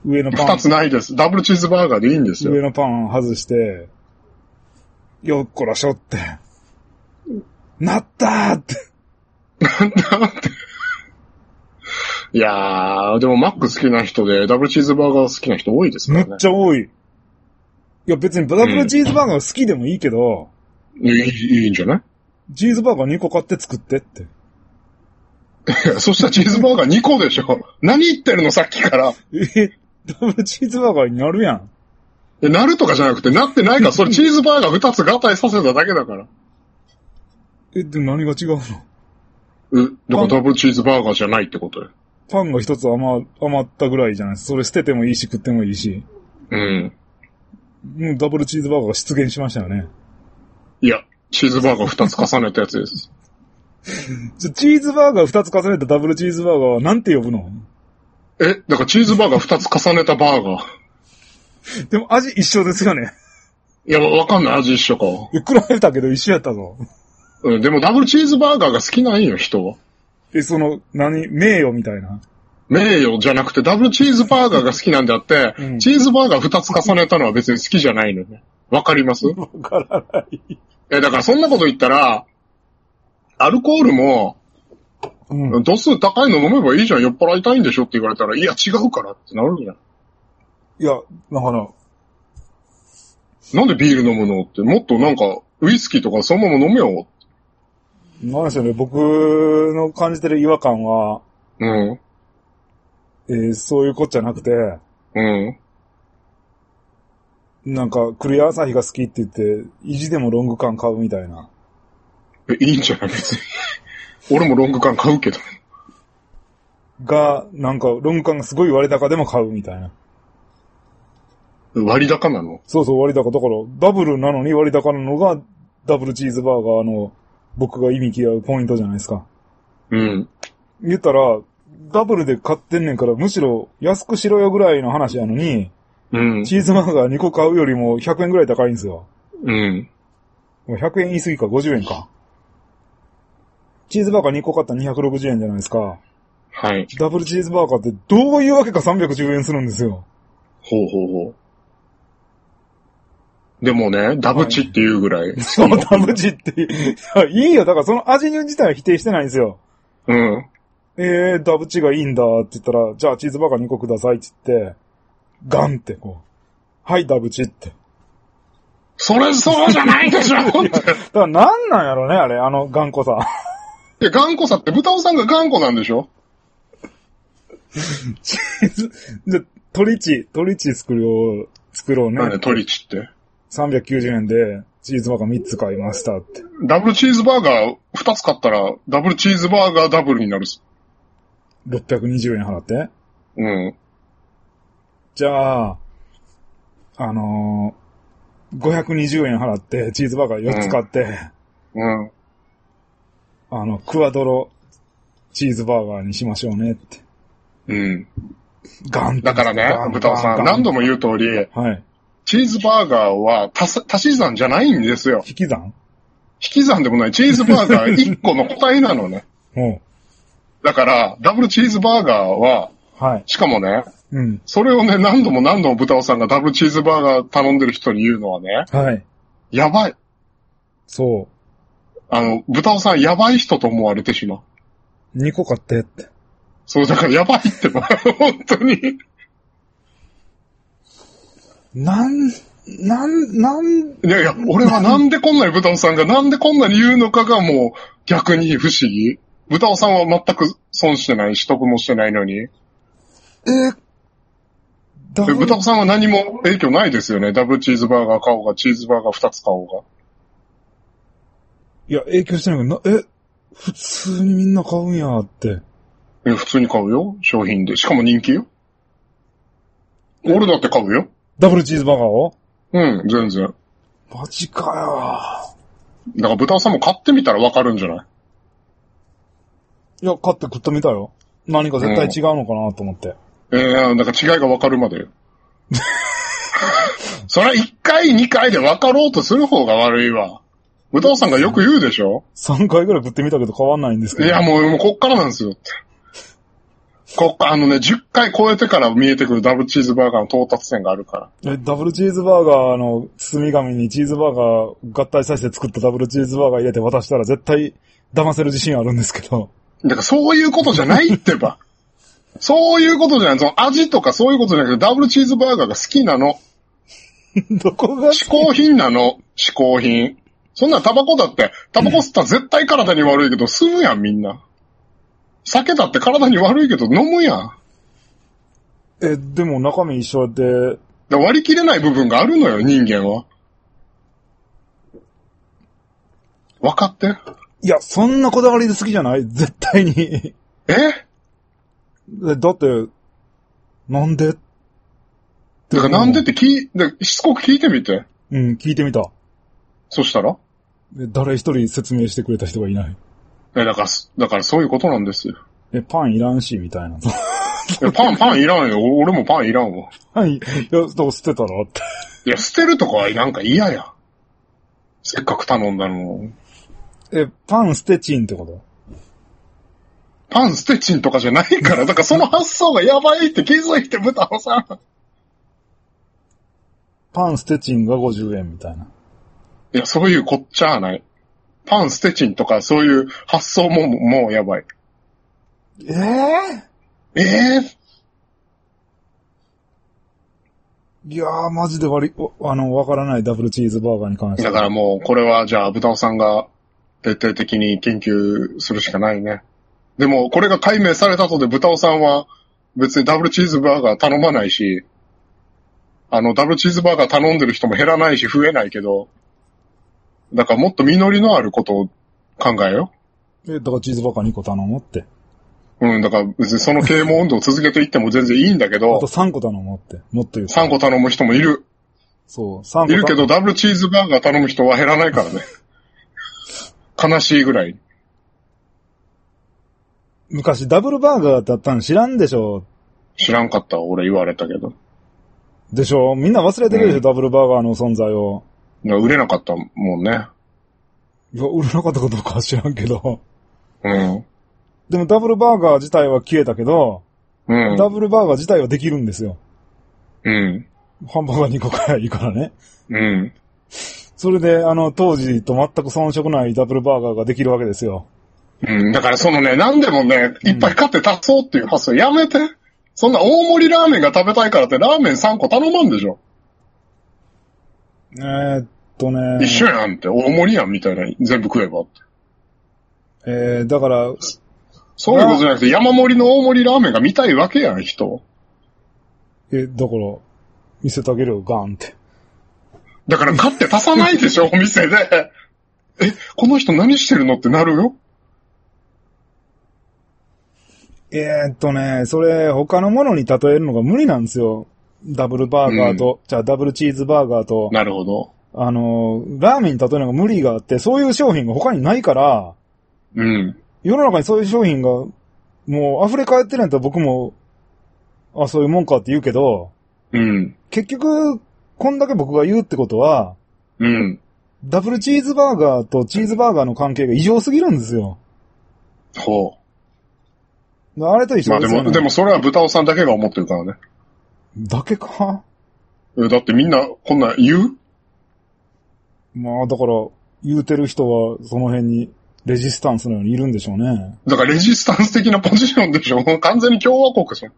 [SPEAKER 1] 上のパン。
[SPEAKER 2] 二つないです。ダブルチーズバーガーでいいんですよ。
[SPEAKER 1] 上のパン外して、よっこらしょって。なったーって。
[SPEAKER 2] なんだって。いやー、でもマック好きな人でダブルチーズバーガー好きな人多いですからね。
[SPEAKER 1] めっちゃ多い。いや別にダブルチーズバーガー好きでもいいけど、
[SPEAKER 2] うん、いい、いいんじゃない？
[SPEAKER 1] チーズバーガーにこ買って作ってって。
[SPEAKER 2] そしたらチーズバーガーにこでしょ。何言ってるのさっきから。
[SPEAKER 1] え、ダブルチーズバーガーになるやん。
[SPEAKER 2] え、なるとかじゃなくて、なってないから、それチーズバーガーふたつ合体させただけだから。
[SPEAKER 1] え、で何が違うの？
[SPEAKER 2] え、だからダブルチーズバーガーじゃないってことよ。
[SPEAKER 1] パンが一つ余、余ったぐらいじゃないですか。それ捨ててもいいし食ってもいいし。
[SPEAKER 2] うん。
[SPEAKER 1] もうダブルチーズバーガーが出現しましたよね。
[SPEAKER 2] いや、チーズバーガーふたつ重ねたやつです。
[SPEAKER 1] じゃ、チーズバーガーふたつ重ねたダブルチーズバーガーはなんて呼ぶの？
[SPEAKER 2] え、だからチーズバーガーふたつ重ねたバーガー。
[SPEAKER 1] でも味一緒ですよね。
[SPEAKER 2] いや、わかんない。味一緒か。
[SPEAKER 1] 比べたけど一緒やったぞ。
[SPEAKER 2] うん、でもダブルチーズバーガーが好きなんよ、人は。
[SPEAKER 1] え、その、何名誉みたいな。
[SPEAKER 2] 名誉じゃなくてダブルチーズバーガーが好きなんであって、うん、チーズバーガーふたつ重ねたのは別に好きじゃないのね。わかります？
[SPEAKER 1] わからない。
[SPEAKER 2] え、だからそんなこと言ったら、アルコールも、うん、度数高いの飲めばいいじゃん、酔っ払いたいんでしょって言われたら、いや違うからってなるじゃん。
[SPEAKER 1] いや、だから、
[SPEAKER 2] なんでビール飲むのって、もっとなんか、ウイスキーとかそのまま飲めよ。
[SPEAKER 1] なんでしょうね、僕の感じてる違和感は、
[SPEAKER 2] うん。
[SPEAKER 1] えー、そういうこっちゃなくて、
[SPEAKER 2] うん。
[SPEAKER 1] なんか、クリア朝日が好きって言って、意地でもロング缶買うみたいな。
[SPEAKER 2] え、いいんじゃない別に。俺もロング缶買うけど。
[SPEAKER 1] が、なんか、ロング缶がすごい割高でも買うみたいな。
[SPEAKER 2] 割高なの？
[SPEAKER 1] そうそう、割高。だから、ダブルなのに割高なのが、ダブルチーズバーガーの、僕が意味嫌うポイントじゃないですか。
[SPEAKER 2] うん。
[SPEAKER 1] 言ったら、ダブルで買ってんねんから、むしろ安くしろよぐらいの話やのに、
[SPEAKER 2] うん。
[SPEAKER 1] チーズバーガーにこ買うよりもひゃくえんぐらい高いんですよ。
[SPEAKER 2] うん。
[SPEAKER 1] もうひゃくえん言い過ぎか、ごじゅうえんか。チーズバーガーにこ買ったらにひゃくろくじゅうえんじゃないですか。
[SPEAKER 2] はい。
[SPEAKER 1] ダブルチーズバーガーってどういうわけかさんびゃくじゅうえんするんですよ。
[SPEAKER 2] ほうほうほう。でもね、ダブチっていうぐらい。はい、
[SPEAKER 1] そう、ダブチっていい。いいよ、だからその味自体は否定してないんですよ。
[SPEAKER 2] うん。
[SPEAKER 1] えー、ダブチがいいんだって言ったら、じゃあチーズバーガーにこくださいって言って、ガンってこう。はい、ダブチって。
[SPEAKER 2] それそうじゃないでしょって。
[SPEAKER 1] だからなんなんやろね、あれ、あの頑固さ。
[SPEAKER 2] いや、頑固さって豚尾さんが頑固なんでしょ？
[SPEAKER 1] チーズ、じゃ、トリチ、トリチ作ろう、作ろうね。
[SPEAKER 2] なんでトリチって？
[SPEAKER 1] さんびゃくきゅうじゅうえんで、チーズバーガーみっつ買いましたって。
[SPEAKER 2] ダブルチーズバーガーふたつ買ったら、ダブルチーズバーガーダブルになるす。
[SPEAKER 1] ろっぴゃくにじゅうえん払って？
[SPEAKER 2] うん。
[SPEAKER 1] じゃあ、あのー、ごひゃくにじゅうえん払って、チーズバーガーよっつ買って、
[SPEAKER 2] うん。うん、
[SPEAKER 1] あの、クワドロチーズバーガーにしましょうねって。
[SPEAKER 2] うん。
[SPEAKER 1] ガン
[SPEAKER 2] だからね、豚尾さん、何度も言う通り、
[SPEAKER 1] はい。
[SPEAKER 2] チーズバーガーは足し算じゃないんですよ。
[SPEAKER 1] 引き算？
[SPEAKER 2] 引き算でもない。チーズバーガーいっこの個体なのね。
[SPEAKER 1] うん。
[SPEAKER 2] だから、ダブルチーズバーガーは、
[SPEAKER 1] はい。
[SPEAKER 2] しかもね、
[SPEAKER 1] うん。
[SPEAKER 2] それをね、何度も何度も豚尾さんがダブルチーズバーガー頼んでる人に言うのはね、
[SPEAKER 1] はい。や
[SPEAKER 2] ばい。
[SPEAKER 1] そう。
[SPEAKER 2] あの、豚尾さんやばい人と思われてしまう。
[SPEAKER 1] にこ買ってって。
[SPEAKER 2] そう、だからやばいってば、本当に。
[SPEAKER 1] なん、なん、なん、
[SPEAKER 2] いやいや、俺はなんでこんなに豚尾さんがなんでこんなに言うのかがもう逆に不思議。豚尾さんは全く損してないし、得もしてないのに。
[SPEAKER 1] えダブル
[SPEAKER 2] 豚尾さんは何も影響ないですよね。ダブルチーズバーガー買おうが、チーズバーガーふたつ買おうが。
[SPEAKER 1] いや、影響してないけど、な、え、普通にみんな買うんやって。
[SPEAKER 2] え、普通に買うよ。商品で。しかも人気よ。俺だって買うよ。
[SPEAKER 1] ダブルチーズバーガーを？
[SPEAKER 2] うん、全然。
[SPEAKER 1] マジか
[SPEAKER 2] よ。だから豚尾さんも買ってみたらわかるんじゃない？
[SPEAKER 1] いや、買って食ってみたよ。何か絶対違うのかなと思って。
[SPEAKER 2] うん、ええー、だから違いがわかるまでよ。それはいっかい、にかいでわかろうとする方が悪いわ。豚尾さんがよく言うでしょ？
[SPEAKER 1] さん 回ぐらい食ってみたけど変わんないんですけど。
[SPEAKER 2] いや、もう、もうこっからなんですよって。 ここ、あのね、じゅっかい超えてから見えてくるダブルチーズバーガーの到達点があるから。
[SPEAKER 1] え、ダブルチーズバーガーの包み紙にチーズバーガー合体させて作ったダブルチーズバーガー入れて渡したら絶対騙せる自信あるんですけど。
[SPEAKER 2] だからそういうことじゃないってば。そういうことじゃない。その味とかそういうことじゃなくてダブルチーズバーガーが好きなの。
[SPEAKER 1] どこが
[SPEAKER 2] 嗜好品なの。嗜好品。そんなタバコだって、タバコ吸ったら絶対体に悪いけど吸うやんみんな。酒だって体に悪いけど飲むやん。
[SPEAKER 1] え、でも中身一緒で。
[SPEAKER 2] 割り切れない部分があるのよ、人間は。分かって。
[SPEAKER 1] いや、そんなこだわりで好きじゃない絶対に。
[SPEAKER 2] え
[SPEAKER 1] えだって、なんで
[SPEAKER 2] だからなんでって聞い、でしつこく聞いてみて。
[SPEAKER 1] うん、聞いてみた。
[SPEAKER 2] そしたら
[SPEAKER 1] 誰一人説明してくれた人がいない。
[SPEAKER 2] え、だから、だからそういうことなんですよ。
[SPEAKER 1] え、パンいらんし、みたいな。
[SPEAKER 2] え、パン、パンいらんよ。俺もパンいらんわ。
[SPEAKER 1] はい。いや、どう捨てたらって。
[SPEAKER 2] いや、捨てるとかはなんか嫌や。せっかく頼んだの。
[SPEAKER 1] え、パン捨てチンってこと？
[SPEAKER 2] パン捨てチンとかじゃないから。だからその発想がやばいって気づいて豚尾さん。
[SPEAKER 1] パン捨てチンがごじゅうえんみたいな。
[SPEAKER 2] いや、そういうこっちゃない。パン捨てチンとかそういう発想ももうやばい。
[SPEAKER 1] ええ
[SPEAKER 2] ー、えー、
[SPEAKER 1] いやー、マジで割り、あの、わからないダブルチーズバーガーに関して。
[SPEAKER 2] だからもう、これはじゃあ、豚尾さんが徹底的に研究するしかないね。でも、これが解明された後で豚尾さんは別にダブルチーズバーガー頼まないし、あの、ダブルチーズバーガー頼んでる人も減らないし増えないけど、だからもっと実りのあることを考えよ
[SPEAKER 1] う。え、だからチーズバーガーにこ頼もうって。
[SPEAKER 2] うん、だから別にその啓蒙運動を続けていっても全然いいんだけど。
[SPEAKER 1] あとさんこ頼もうって。もっと言うと。
[SPEAKER 2] さんこ頼む人もいる。
[SPEAKER 1] そう、さんこ。
[SPEAKER 2] いるけどダブルチーズバーガー頼む人は減らないからね。悲しいぐらい。
[SPEAKER 1] 昔ダブルバーガーだったの知らんでしょ。
[SPEAKER 2] 知らんかったわ、俺言われたけど。
[SPEAKER 1] でしょみんな忘れてるでしょ、
[SPEAKER 2] うん、
[SPEAKER 1] ダブルバーガーの存在を。
[SPEAKER 2] 売れなかったもんね。
[SPEAKER 1] いや、売れなかったかどうかは知らんけど。
[SPEAKER 2] うん。
[SPEAKER 1] でもダブルバーガー自体は消えたけど、
[SPEAKER 2] うん。
[SPEAKER 1] ダブルバーガー自体はできるんですよ。
[SPEAKER 2] うん。
[SPEAKER 1] ハンバーガーにこからいいからね。
[SPEAKER 2] うん。
[SPEAKER 1] それで、あの、当時と全く遜色ないダブルバーガーができるわけですよ。
[SPEAKER 2] うん。だからそのね、何でもね、いっぱい買って足そうっていう発想やめて。そんな大盛りラーメンが食べたいからってラーメンさんこ頼まんでしょ。
[SPEAKER 1] えー、っとね。
[SPEAKER 2] 一緒やんって、大盛りやんみたいな、全部食えばって。
[SPEAKER 1] えー、だから、
[SPEAKER 2] そういうことじゃなくて、山盛りの大盛りラーメンが見たいわけやん、人。
[SPEAKER 1] え、だから、見せてあげるよ、ガーンって。
[SPEAKER 2] だから買って足さないでしょ、お店で。え、この人何してるのってなるよ。
[SPEAKER 1] えー、っとね、それ、他のものに例えるのが無理なんですよ。ダブルバーガーと、うん、じゃあダブルチーズバーガーと。
[SPEAKER 2] なるほど。
[SPEAKER 1] あの、ラーメンに例えるのが無理があって、そういう商品が他にないから、
[SPEAKER 2] うん。
[SPEAKER 1] 世の中にそういう商品が、もう溢れ返ってるんやったら僕も、あ、そういうもんかって言うけど、
[SPEAKER 2] うん。
[SPEAKER 1] 結局、こんだけ僕が言うってことは、
[SPEAKER 2] うん。
[SPEAKER 1] ダブルチーズバーガーとチーズバーガーの関係が異常すぎるんですよ。
[SPEAKER 2] ほ
[SPEAKER 1] う。あれと一緒ですよね。
[SPEAKER 2] まあでも、でもそれは豚尾さんだけが思ってるからね。
[SPEAKER 1] だけか？
[SPEAKER 2] え、だってみんなこんな言う？
[SPEAKER 1] まあだから、言うてる人はその辺にレジスタンスのようにいるんでしょうね。
[SPEAKER 2] だからレジスタンス的なポジションでしょ。完全に共和国じゃん。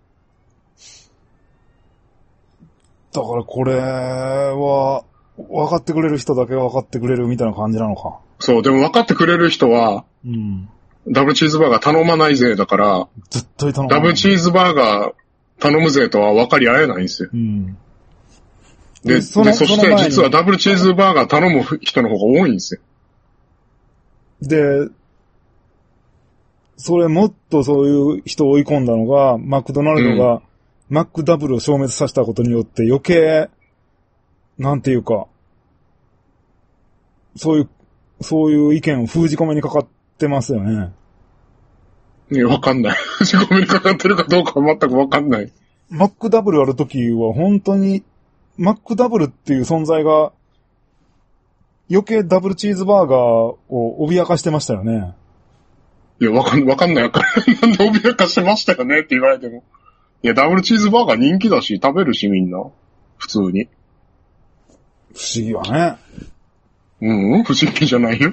[SPEAKER 1] だからこれは、分かってくれる人だけ分かってくれるみたいな感じなのか。
[SPEAKER 2] そう、でも分かってくれる人は、
[SPEAKER 1] うん、
[SPEAKER 2] ダブルチーズバーガー頼まないぜだから、
[SPEAKER 1] 絶対頼まない。
[SPEAKER 2] ダブルチーズバーガー頼むぜとは分かり合えないんですよ。
[SPEAKER 1] うん、
[SPEAKER 2] で、で、そして実はダブルチーズバーガー頼む人の方が多いんですよ。
[SPEAKER 1] で、それもっとそういう人を追い込んだのが、マクドナルドが、うん、マックダブルを消滅させたことによって余計、なんていうか、そういう、そういう意見を封じ込めにかかってますよね。
[SPEAKER 2] いや、わかんない。封じ込めにかかってるかどうかは全くわかんない。
[SPEAKER 1] マックダブルあるときは本当に、マックダブルっていう存在が、余計ダブルチーズバーガーを脅かしてましたよね。
[SPEAKER 2] いや、わかん、わかんないわかんない。なんで脅かしてましたよねって言われても。いや、ダブルチーズバーガー人気だし、食べるしみんな。普通に。
[SPEAKER 1] 不思議よね。
[SPEAKER 2] うん、不思議じゃないよ。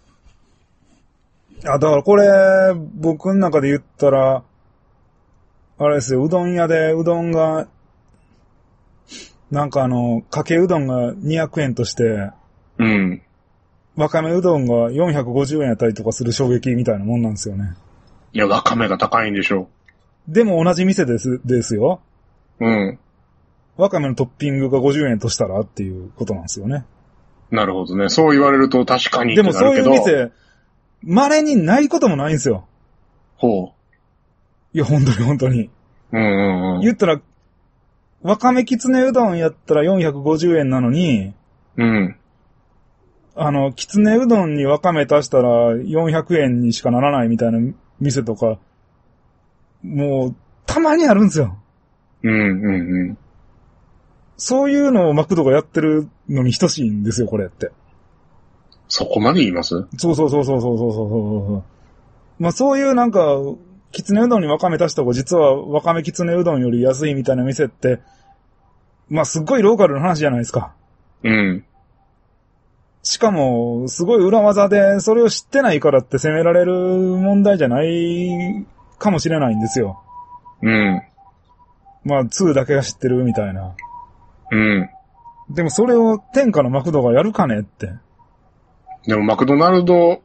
[SPEAKER 1] あ、だからこれ、僕の中で言ったら、あれですよ、うどん屋でうどんが、なんかあの、かけうどんがにひゃくえんとして、
[SPEAKER 2] うん。
[SPEAKER 1] わかめうどんがよんひゃくごじゅうえんやったりとかする衝撃みたいなもんなんですよね。
[SPEAKER 2] いや、わかめが高いんでしょ
[SPEAKER 1] でも同じ店です、ですよ。
[SPEAKER 2] う。うん。
[SPEAKER 1] わかめのトッピングがごじゅうえんとしたらっていうことなんですよね。
[SPEAKER 2] なるほどね。そう言われると確かにって
[SPEAKER 1] でもそういう店、稀にないこともないんですよ。
[SPEAKER 2] ほう。
[SPEAKER 1] いや、本当に本当に。
[SPEAKER 2] うんうんうん。
[SPEAKER 1] 言ったら、わかめきつねうどんやったらよんひゃくごじゅうえんなのに、
[SPEAKER 2] うん。
[SPEAKER 1] あの、きつねうどんにわかめ足したらよんひゃくえんにしかならないみたいな店とか、もう、たまにあるんですよ。
[SPEAKER 2] うんうんうん。
[SPEAKER 1] そういうのをマクドがやってるのに等しいんですよ、これって。
[SPEAKER 2] そこまで言います？
[SPEAKER 1] そうそうそうそうそうそうそうそう。まあそういうなんか、きつねうどんにわかめ足した方が実はわかめきつねうどんより安いみたいな店って、まあすっごいローカルな話じゃないですか。
[SPEAKER 2] うん。
[SPEAKER 1] しかも、すごい裏技で、それを知ってないからって責められる問題じゃないかもしれないんですよ。
[SPEAKER 2] うん。
[SPEAKER 1] まあ、ツーだけが知ってるみたいな。
[SPEAKER 2] うん。
[SPEAKER 1] でもそれを天下のマクドがやるかねって。
[SPEAKER 2] でもマクドナルド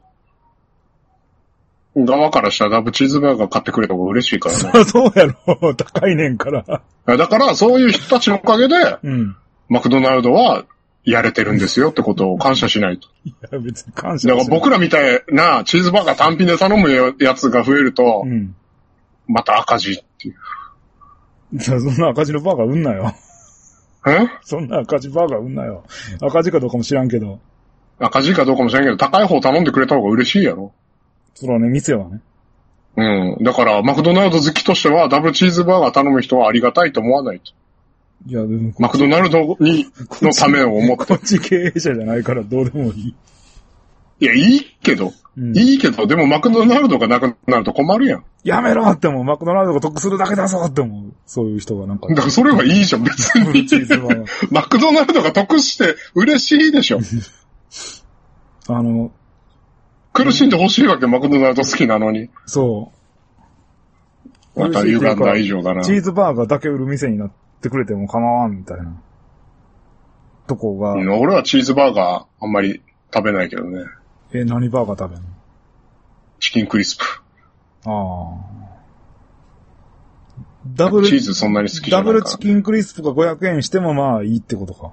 [SPEAKER 2] 側からしたらダブルチーズバーガー買ってくれた方が嬉しいからね。
[SPEAKER 1] そりゃそうやろ。高いねんから。
[SPEAKER 2] だからそういう人たちのおかげで、
[SPEAKER 1] うん。
[SPEAKER 2] マクドナルドはやれてるんですよってことを感謝しないと。
[SPEAKER 1] いや、別に感謝
[SPEAKER 2] だから僕らみたいなチーズバーガー単品で頼むやつが増えると、
[SPEAKER 1] うん。
[SPEAKER 2] また赤字っていう。
[SPEAKER 1] そんな赤字のバーガー売んなよ。
[SPEAKER 2] え
[SPEAKER 1] そんな赤字バーガー売んなよ。赤字かどうかも知らんけど。
[SPEAKER 2] 赤字かどうかもしれんけど、高い方頼んでくれた方が嬉しいやろ。
[SPEAKER 1] それはね、店はね。
[SPEAKER 2] うん。だから、マクドナルド好きとしては、ダブルチーズバーガー頼む人はありがたいと思わないと。
[SPEAKER 1] いや、でも、
[SPEAKER 2] マクドナルドに、のためを思って。
[SPEAKER 1] こっち経営者じゃないからどうでもいい。
[SPEAKER 2] いや、いいけど、うん、いいけど、でもマクドナルドがなくなると困るやん。
[SPEAKER 1] やめろって思う。マクドナルドが得するだけだぞって思う。そういう人がなんか。
[SPEAKER 2] だからそれはいいじゃん、別に。マクドナルドが得して嬉しいでしょ。
[SPEAKER 1] あの、
[SPEAKER 2] 苦しんでほしいわけ、マクドナルド好きなのに。
[SPEAKER 1] そう。
[SPEAKER 2] また歪んだ以上だな。
[SPEAKER 1] チーズバーガーだけ売る店になってくれても構わんみたいな。とこが。
[SPEAKER 2] うん、俺はチーズバーガーあんまり食べないけどね。
[SPEAKER 1] え、何バーガー食べんの？
[SPEAKER 2] チキンクリスプ。
[SPEAKER 1] ああ。ダブル、
[SPEAKER 2] チーズそんなに好きじゃないから。
[SPEAKER 1] ダブルチキンクリスプがごひゃくえんしてもまあいいってことか。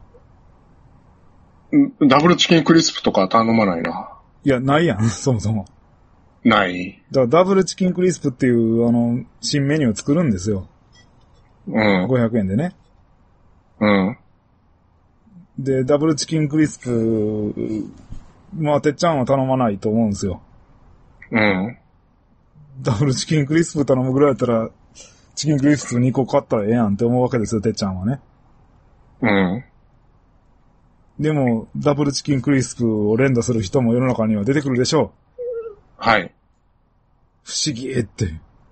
[SPEAKER 2] ダブルチキンクリスプとか頼まないな。
[SPEAKER 1] いや、ないやん、そもそも。
[SPEAKER 2] ない。
[SPEAKER 1] だからダブルチキンクリスプっていう、あの、新メニューを作るんですよ。
[SPEAKER 2] うん。
[SPEAKER 1] ごひゃくえんでね。
[SPEAKER 2] うん。
[SPEAKER 1] で、ダブルチキンクリスプ、まあ、てっちゃんは頼まないと思うんですよ。
[SPEAKER 2] うん。
[SPEAKER 1] ダブルチキンクリスプ頼むぐらいだったら、チキンクリスプにこ買ったらええやんって思うわけですよ、てっちゃんはね。
[SPEAKER 2] うん。
[SPEAKER 1] でも、ダブルチキンクリスプを連打する人も世の中には出てくるでしょう。
[SPEAKER 2] はい。
[SPEAKER 1] 不思議って。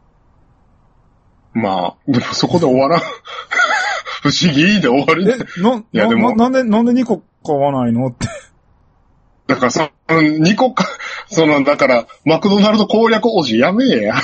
[SPEAKER 2] まあ、でもそこで終わらん。不思議で終わり。
[SPEAKER 1] え、な、いやでもな、なんで、なんでにこ買わないのって。
[SPEAKER 2] だからその、にこか、その、だから、マクドナルド攻略王子やめえや。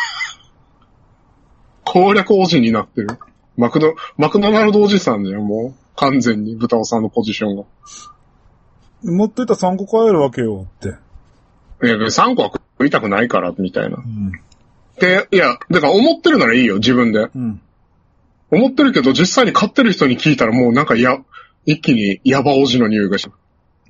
[SPEAKER 2] 攻略王子になってる。マクド、マクドナルドおじさんじゃん、もう。完全に、豚尾さんのポジションが。
[SPEAKER 1] 持ってたさんこ買えるわけよって。
[SPEAKER 2] いや、さんこは食いたくないから、みたいな。
[SPEAKER 1] うん。
[SPEAKER 2] で、いや、だから思ってるならいいよ、自分で。
[SPEAKER 1] うん。
[SPEAKER 2] 思ってるけど、実際に買ってる人に聞いたらもうなんかや、一気にヤバおじの匂いがします。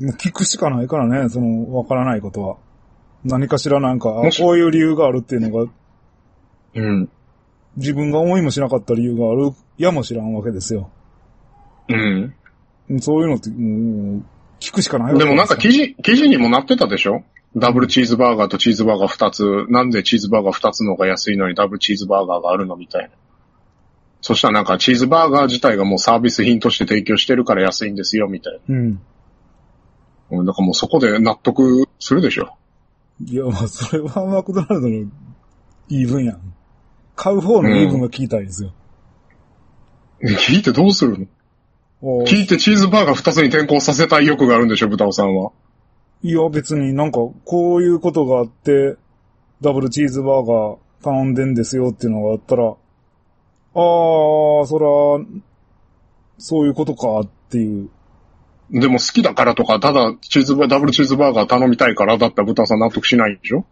[SPEAKER 1] もう聞くしかないからね、その、わからないことは。何かしらなんか、こういう理由があるっていうのが、
[SPEAKER 2] うん。
[SPEAKER 1] 自分が思いもしなかった理由があるやもしらんわけですよ。
[SPEAKER 2] うん。
[SPEAKER 1] そういうのって、もう、聞くしかないわけ
[SPEAKER 2] でもなんか記事、記事にもなってたでしょ？ダブルチーズバーガーとチーズバーガー二つ、なんでチーズバーガー二つの方が安いのにダブルチーズバーガーがあるのみたいな。そしたらなんかチーズバーガー自体がもうサービス品として提供してるから安いんですよ、みたいな。
[SPEAKER 1] うん。
[SPEAKER 2] だからもうそこで納得するでしょ。
[SPEAKER 1] いや、まあ、それはマクドナルドの言い分やん。買う方の言い分が聞いたいんですよ。
[SPEAKER 2] うん、聞いてどうするの？聞いてチーズバーガー二つに転向させたい欲があるんでしょ、豚尾さんは。い
[SPEAKER 1] や、別になんか、こういうことがあって、ダブルチーズバーガー頼んでんですよっていうのがあったら、あー、そら、そういうことかっていう。
[SPEAKER 2] でも好きだからとか、ただチーズバー、ダブルチーズバーガー頼みたいからだったら豚尾さん納得しないでしょ？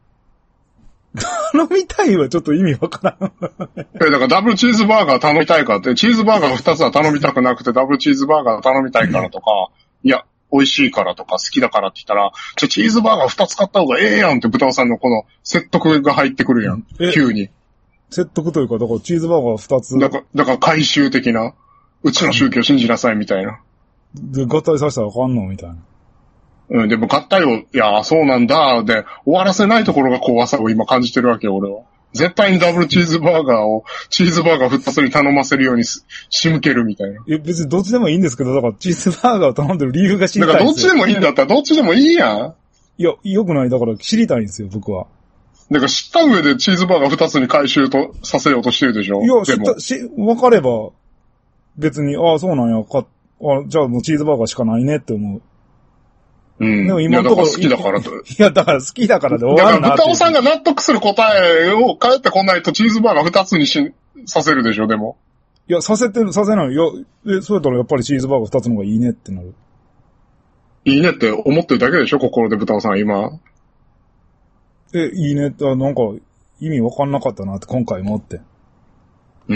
[SPEAKER 1] 頼みたいはちょっと意味わからん。
[SPEAKER 2] え、だからダブルチーズバーガー頼みたいかって、チーズバーガー二つは頼みたくなくてダブルチーズバーガー頼みたいからとか、いや、美味しいからとか好きだからって言ったら、じゃチーズバーガー二つ買った方がええやんって豚尾さんのこの説得が入ってくるやん。急に。
[SPEAKER 1] 説得というか、だからチーズバーガー二つ。
[SPEAKER 2] だから、だから回収的な。うちの宗教信じなさいみたいな。
[SPEAKER 1] で、合体させたらあかんのみたいな。
[SPEAKER 2] うん、でも合体を、いや、そうなんだ、で、終わらせないところが怖さを今感じてるわけよ、俺は。絶対にダブルチーズバーガーを、チーズバーガー二つに頼ませるように仕向けるみたいな。
[SPEAKER 1] え、別にどっちでもいいんですけど、だからチーズバーガーを頼んでる理由が知りたいんですよ。
[SPEAKER 2] だからどっちでもいいんだったらどっちでもいいやん。
[SPEAKER 1] いや、よくない。だから知りたいんですよ、僕は。
[SPEAKER 2] だから知った上でチーズバーガー二つに回収とさせようとしてるでしょ？
[SPEAKER 1] いや、知った、し、分かれば、別に、ああ、そうなんや、か、あじゃあもうチーズバーガーしかないねって思う。
[SPEAKER 2] うん。
[SPEAKER 1] でも今のところ。
[SPEAKER 2] 好きだからと。
[SPEAKER 1] いや、だから好きだからで終わるなって。
[SPEAKER 2] だから豚尾さんが納得する答えを返ってこないとチーズバーガー二つにし、させるでしょ、でも。
[SPEAKER 1] いや、させてる、させない。いや、え、そうやったらやっぱりチーズバーガー二つの方がいいねってなる。
[SPEAKER 2] いいねって思ってるだけでしょ、心で豚尾さん今。
[SPEAKER 1] え、いいねって、あなんか、意味わかんなかったなって、今回もって。
[SPEAKER 2] うん。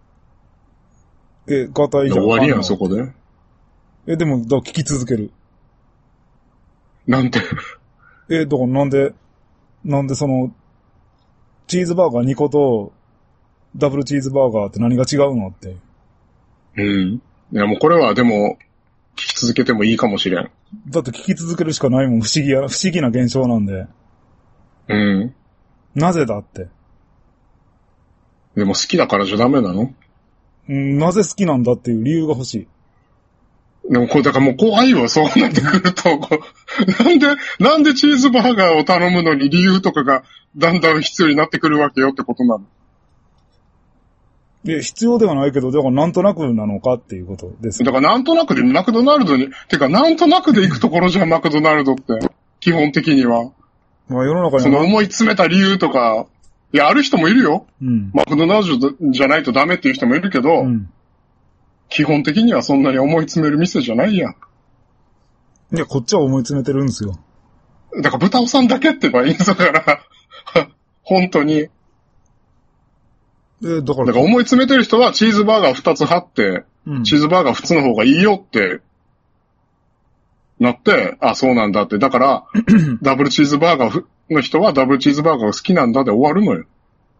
[SPEAKER 1] え、ガタイじゃ
[SPEAKER 2] 終わりやん、そこで。
[SPEAKER 1] え、でも、だ聞き続ける。
[SPEAKER 2] なんて。
[SPEAKER 1] え、だからなんで、なんでその、チーズバーガーにこと、ダブルチーズバーガーって何が違うのって。
[SPEAKER 2] うん。いや、もうこれはでも、聞き続けてもいいかもしれん。
[SPEAKER 1] だって聞き続けるしかないもん、不思議や、不思議な現象なんで。
[SPEAKER 2] うん。
[SPEAKER 1] なぜだって。
[SPEAKER 2] でも好きだからじゃダメなの？
[SPEAKER 1] うん、なぜ好きなんだっていう理由が欲しい。
[SPEAKER 2] でもこれだからもう怖いよ、そうなってくると。なんで、なんでチーズバーガーを頼むのに理由とかがだんだん必要になってくるわけよってことなの。
[SPEAKER 1] いや、必要ではないけど、だからなんとなくなのかっていうことです。
[SPEAKER 2] だからなんとなくでマクドナルドに、てかなんとなくで行くところじゃん、マクドナルドって。基本的には。
[SPEAKER 1] まあ世の中には
[SPEAKER 2] その思い詰めた理由とか、いや、ある人もいるよ。
[SPEAKER 1] うん。
[SPEAKER 2] マクドナルドじゃないとダメっていう人もいるけど、うん、基本的にはそんなに思い詰める店じゃないやん。
[SPEAKER 1] いや、こっちは思い詰めてるんですよ。
[SPEAKER 2] だから豚尾さんだけってばいいんだから、本当に。
[SPEAKER 1] え、だから。
[SPEAKER 2] だから思い詰めてる人はチーズバーガー二つ貼って、うん、チーズバーガー普通の方がいいよって、なって、あ、そうなんだって。だから、ダブルチーズバーガーの人はダブルチーズバーガーが好きなんだで終わるのよ。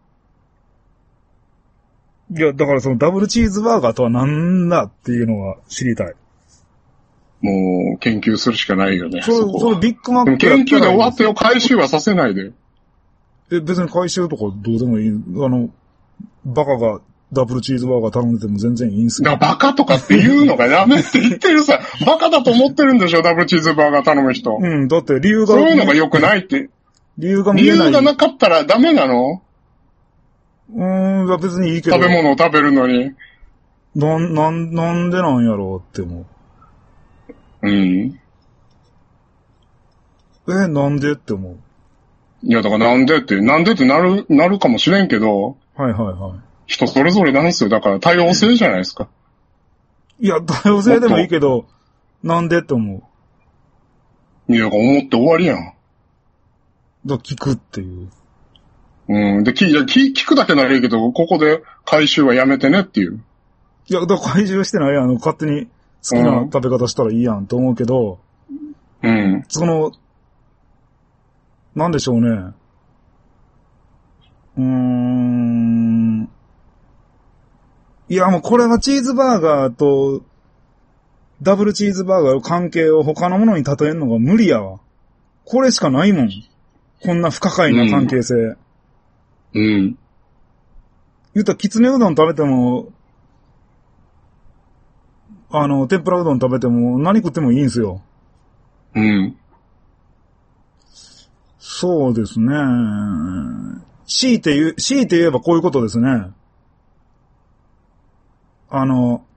[SPEAKER 1] いや、だからそのダブルチーズバーガーとは何だっていうのが知りたい。
[SPEAKER 2] もう、研究するしかないよね。
[SPEAKER 1] それ、それビッグマック。
[SPEAKER 2] 研究で終わってよ、回収はさせないで。
[SPEAKER 1] え、別に回収とかどうでもいい。あの、バカがダブルチーズバーガー頼んでても全然いいんすよ。
[SPEAKER 2] だからバカとかって言うのがやめって言ってるさ。バカだと思ってるんでしょ、ダブルチーズバーガー頼む人。
[SPEAKER 1] うん、だって理由が。
[SPEAKER 2] そういうのが良くないって。
[SPEAKER 1] 理由が見えない。
[SPEAKER 2] 理由がなかったらダメなの？
[SPEAKER 1] うーん、別にいいけど。
[SPEAKER 2] 食べ物を食べるのに。
[SPEAKER 1] なん、なん、なんでなんやろうって思う。
[SPEAKER 2] うん。
[SPEAKER 1] え、なんでって思う。
[SPEAKER 2] いや、だからなんでって、なんでってなる、なるかもしれんけど。
[SPEAKER 1] はいはいはい。
[SPEAKER 2] 人それぞれなんですよ。だから多様性じゃないですか。
[SPEAKER 1] いや、多様性でもいいけど、なんでって思
[SPEAKER 2] う。いや、思って終わりやん。
[SPEAKER 1] だ聞くっていう。
[SPEAKER 2] うん。で、聞、いや聞、聞くだけならいいけど、ここで回収はやめてねっていう。
[SPEAKER 1] いや、だから回収してないやん。あの、勝手に好きな食べ方したらいいやんと思うけど、
[SPEAKER 2] うん。
[SPEAKER 1] その、なんでしょうね。うーん。いや、もうこれはチーズバーガーと、ダブルチーズバーガーの関係を他のものに例えるのが無理やわ。これしかないもん。こんな不可解な関係性。うん。
[SPEAKER 2] うん、
[SPEAKER 1] 言ったら、きつねうどん食べても、あの、天ぷらうどん食べても何食ってもいいんすよ。
[SPEAKER 2] うん。
[SPEAKER 1] そうですね。強いて言う、強いて言えばこういうことですね。あの、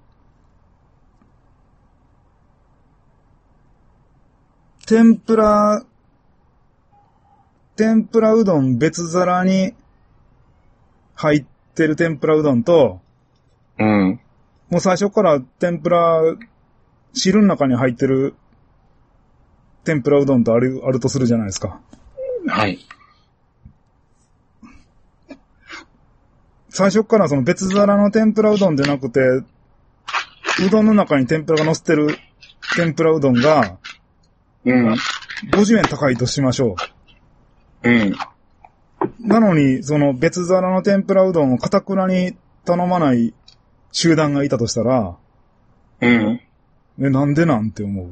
[SPEAKER 1] 天ぷら、天ぷらうどん別皿に入ってる天ぷらうどんと、
[SPEAKER 2] うん。
[SPEAKER 1] もう最初から天ぷら、汁の中に入ってる天ぷらうどんとある、あるとするじゃないですか。
[SPEAKER 2] はい。
[SPEAKER 1] 最初からその別皿の天ぷらうどんでなくて、うどんの中に天ぷらが乗せてる天ぷらうどんが、
[SPEAKER 2] うん。
[SPEAKER 1] ごじゅうえん高いとしましょ
[SPEAKER 2] うん。
[SPEAKER 1] う。なのに、その別皿の天ぷらうどんを堅くなに頼まない集団がいたとしたら、
[SPEAKER 2] うん。
[SPEAKER 1] え、なんでなんて思う。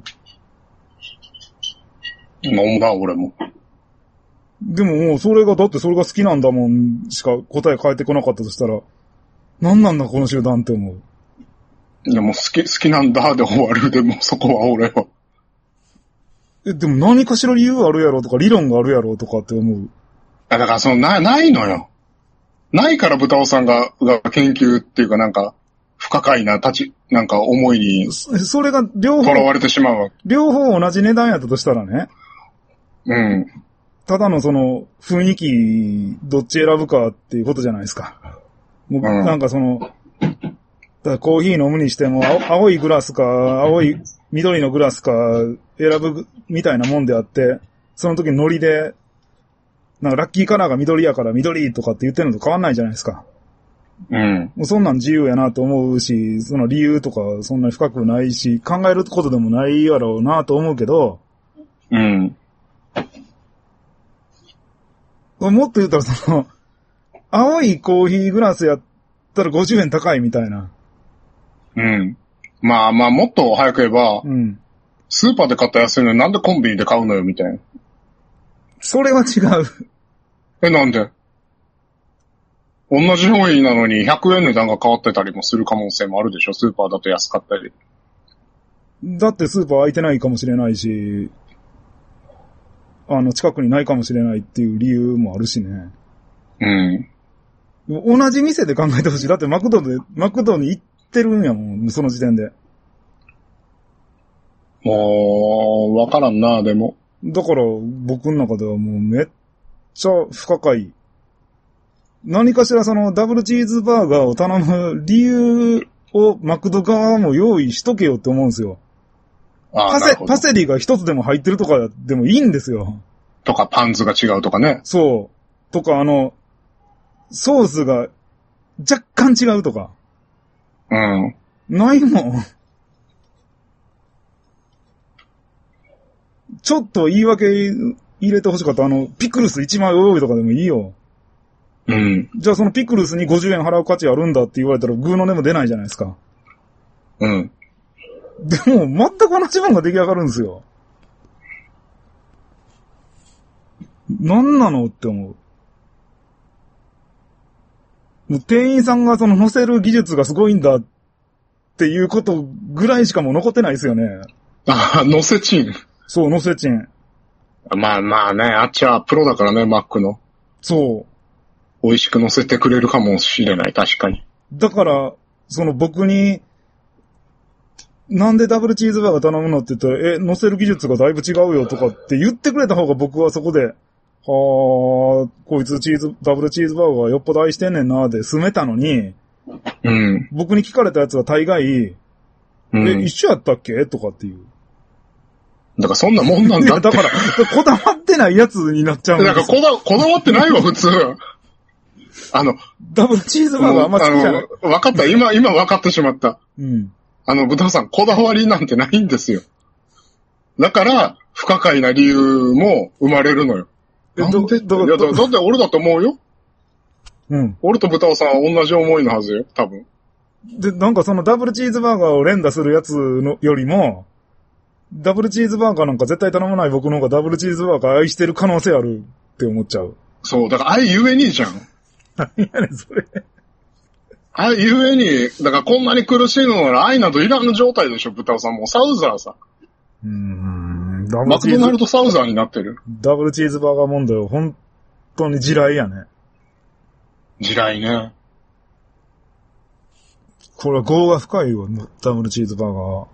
[SPEAKER 2] 飲んだ、俺も。
[SPEAKER 1] でももうそれが、だってそれが好きなんだもんしか答え変えてこなかったとしたら、なんなんだこの集団って思う。
[SPEAKER 2] いやもう好き、好きなんだで終わる。でもそこは俺は。
[SPEAKER 1] え、でも何かしら理由あるやろとか理論があるやろとかって思う。
[SPEAKER 2] あ、だからその、な、ないのよ。ないから豚尾さんが、が研究っていうかなんか、不可解な立ち、なんか思いに、
[SPEAKER 1] そそれが両方、
[SPEAKER 2] 囚われてしまうわ。
[SPEAKER 1] 両方同じ値段やったとしたらね、
[SPEAKER 2] うん。
[SPEAKER 1] ただのその雰囲気、どっち選ぶかっていうことじゃないですか。もう
[SPEAKER 2] うん
[SPEAKER 1] なんかその、だからコーヒー飲むにしても、青青いグラスか、青い、緑のグラスか選ぶみたいなもんであって、その時ノリで、なんかラッキーカラーが緑やから緑とかって言ってるのと変わんないじゃないですか。
[SPEAKER 2] うん。
[SPEAKER 1] もうそんなん自由やなと思うし、その理由とかそんなに深くないし、考えることでもないやろうなと思うけど、
[SPEAKER 2] うん。
[SPEAKER 1] もっと言ったらその、青いコーヒーグラスやったらごじゅうえん高いみたいな。
[SPEAKER 2] うん。まあまあ、もっと早く言えば、
[SPEAKER 1] うん。
[SPEAKER 2] スーパーで買った安いのになんでコンビニで買うのよ、みたいな。
[SPEAKER 1] それは違う。
[SPEAKER 2] え、なんで同じ商品なのにひゃくえん値段が変わってたりもする可能性もあるでしょ、スーパーだと安かったり。
[SPEAKER 1] だってスーパー空いてないかもしれないし、あの、近くにないかもしれないっていう理由もあるしね。
[SPEAKER 2] うん。
[SPEAKER 1] 同じ店で考えてほしい。だってマクドで、マクドに行ってるんやもん、その時点で。
[SPEAKER 2] もう、わからんな、でも。
[SPEAKER 1] だから僕の中ではもうめっちゃ不可解。何かしらそのダブルチーズバーガーを頼む理由をマクド側も用意しとけよって思うんですよ。
[SPEAKER 2] あ
[SPEAKER 1] パセ、パセリが一つでも入ってるとかでもいいんですよ。
[SPEAKER 2] とか、パンツが違うとかね。
[SPEAKER 1] そう。とかあの、ソースが若干違うとか。
[SPEAKER 2] うん。
[SPEAKER 1] ないもん。ちょっと言い訳入れてほしかった。あの、ピクルスいちまい多いとかでもいいよ。
[SPEAKER 2] うん。
[SPEAKER 1] じゃあそのピクルスにごじゅうえん払う価値あるんだって言われたらグーの音も出ないじゃないですか。
[SPEAKER 2] うん。
[SPEAKER 1] でも、全く同じものが出来上がるんですよ。なんなのって思う。もう店員さんがその乗せる技術がすごいんだっていうことぐらいしかもう残ってないですよね。
[SPEAKER 2] あ、乗せチン。
[SPEAKER 1] そう、乗せチン。
[SPEAKER 2] まあまあね、あっちはプロだからね、マックの。
[SPEAKER 1] そう。
[SPEAKER 2] 美味しく乗せてくれるかもしれない、確かに。
[SPEAKER 1] だから、その僕に、なんでダブルチーズバーガー頼むのって言ったら、え、乗せる技術がだいぶ違うよとかって言ってくれた方が僕はそこで、はー、こいつチーズ、ダブルチーズバーガーよっぽど愛してんねんなーで済めたのに、
[SPEAKER 2] うん。
[SPEAKER 1] 僕に聞かれたやつは大概、
[SPEAKER 2] うん、
[SPEAKER 1] え、一緒やったっけとかっていう。
[SPEAKER 2] だからそんなもんなんだって。
[SPEAKER 1] だから、こだわってないやつになっちゃうんです。
[SPEAKER 2] なんかこだ、こだわってないわ、普通。あの、
[SPEAKER 1] ダブルチーズバーガーあんま好きじゃない。
[SPEAKER 2] わかった、今、今わかってしまった。
[SPEAKER 1] うん。
[SPEAKER 2] あの、豚さん、こだわりなんてないんですよ。だから、不可解な理由も生まれるのよ。
[SPEAKER 1] え、
[SPEAKER 2] なんで
[SPEAKER 1] ど、ど、
[SPEAKER 2] いやだ、だって俺だと思うよ。
[SPEAKER 1] うん。
[SPEAKER 2] 俺と豚尾さんは同じ思いのはずよ、多分。
[SPEAKER 1] で、なんかそのダブルチーズバーガーを連打するやつのよりも、ダブルチーズバーガーなんか絶対頼まない僕の方がダブルチーズバーガー愛してる可能性あるって思っちゃう。
[SPEAKER 2] そう、だから愛ゆえにじゃん。
[SPEAKER 1] 何やねん、それ。
[SPEAKER 2] 愛ゆえに、だからこんなに苦しいのなら愛などいらぬ状態でしょ、豚尾さん。もうサウザーさ。
[SPEAKER 1] うーん、 ダブ
[SPEAKER 2] マ
[SPEAKER 1] ルチーズ、
[SPEAKER 2] クドナルドサウザーになってる。
[SPEAKER 1] ダブルチーズバーガー問題は本当に地雷やね。
[SPEAKER 2] 地雷ね。
[SPEAKER 1] これは業が深いよ、ダブルチーズバーガーは。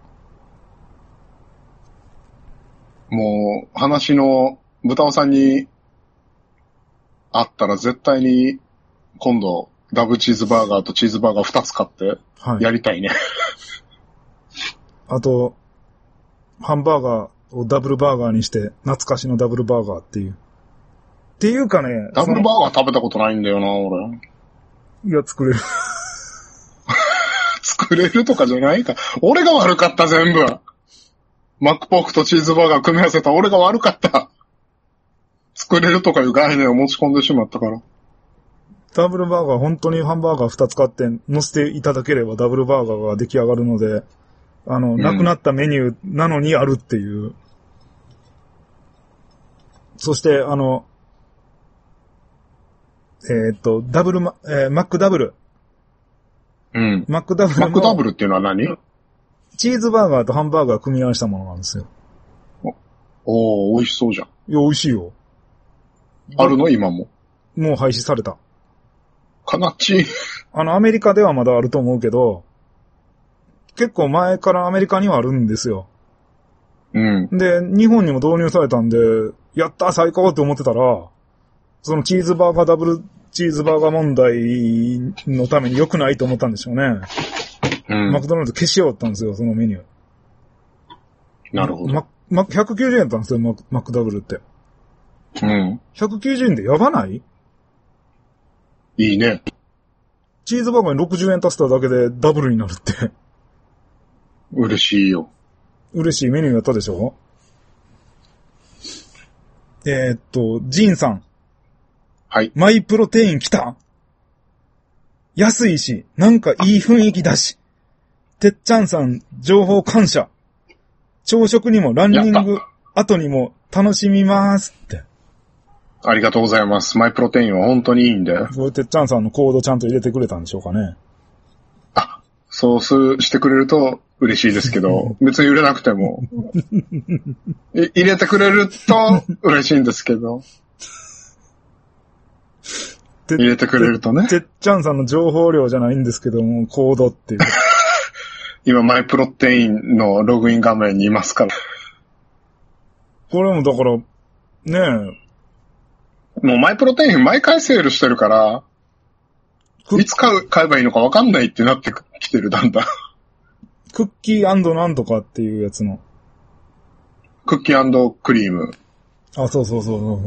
[SPEAKER 2] もう、話の豚尾さんに会ったら絶対に今度ダブルチーズバーガーとチーズバーガー二つ買ってやりたいね。はい、
[SPEAKER 1] あと、ハンバーガーをダブルバーガーにして懐かしのダブルバーガーっていう。っていうかね。
[SPEAKER 2] ダブルバーガー食べたことないんだよな、俺。
[SPEAKER 1] いや、作れる。
[SPEAKER 2] 作れるとかじゃないか。俺が悪かった、全部。マックポークとチーズバーガー組み合わせた俺が悪かった。作れるとかいう概念を持ち込んでしまったから。
[SPEAKER 1] ダブルバーガー、本当にハンバーガー二つ買って乗せていただければダブルバーガーが出来上がるので、あの、うん、なくなったメニューなのにあるっていう。そして、あの、えー、っと、ダブルマ、えー、マックダブル。
[SPEAKER 2] うん。
[SPEAKER 1] マックダブル。
[SPEAKER 2] マックダブルっていうのは何？
[SPEAKER 1] チーズバーガーとハンバーガー組み合わせたものなんですよ。
[SPEAKER 2] お、おー、美味しそうじゃん。
[SPEAKER 1] いや、美味しいよ。
[SPEAKER 2] あるの今も。
[SPEAKER 1] もう廃止された。
[SPEAKER 2] かなっち。
[SPEAKER 1] あの、アメリカではまだあると思うけど、結構前からアメリカにはあるんですよ。
[SPEAKER 2] うん。
[SPEAKER 1] で、日本にも導入されたんで、やったー最高って思ってたら、そのチーズバーガーダブルチーズバーガー問題のために良くないと思ったんでしょうね。
[SPEAKER 2] うん。
[SPEAKER 1] マクドナルド消しようったんですよ、そのメニュー。
[SPEAKER 2] なるほど。
[SPEAKER 1] ま、ま、ひゃくきゅうじゅうえんだったんですよ、マ、マックダブルって。
[SPEAKER 2] うん。
[SPEAKER 1] ひゃくきゅうじゅうえんでやばない？
[SPEAKER 2] いいね。
[SPEAKER 1] チーズバーガーにろくじゅうえん足しただけでダブルになるって。
[SPEAKER 2] 嬉しいよ。
[SPEAKER 1] 嬉しいメニューやったでしょ？えー、っと、ジンさん。
[SPEAKER 2] はい。
[SPEAKER 1] マイプロテイン来た？安いし、なんかいい雰囲気だし。てっちゃんさん、情報感謝。朝食にもランニング後にも楽しみますって。
[SPEAKER 2] ありがとうございます。マイプロテインは本当にいいんで。
[SPEAKER 1] これてっちゃんさんのコードちゃんと入れてくれたんでしょうかね。
[SPEAKER 2] あ、そうすしてくれると嬉しいですけど、別に入れなくても。入れてくれると嬉しいんですけど。入れてくれるとね。
[SPEAKER 1] てっちゃんさんの情報量じゃないんですけども、コードっていう。
[SPEAKER 2] 今、マイプロテインのログイン画面にいますから。
[SPEAKER 1] これもだから、ね
[SPEAKER 2] え。もうマイプロテイン毎回セールしてるから、いつ買う、買えばいいのか分かんないってなってきてる、だんだん。
[SPEAKER 1] クッキー&なんとかっていうやつの。
[SPEAKER 2] クッキー&クリーム。
[SPEAKER 1] あ、そうそうそうそう。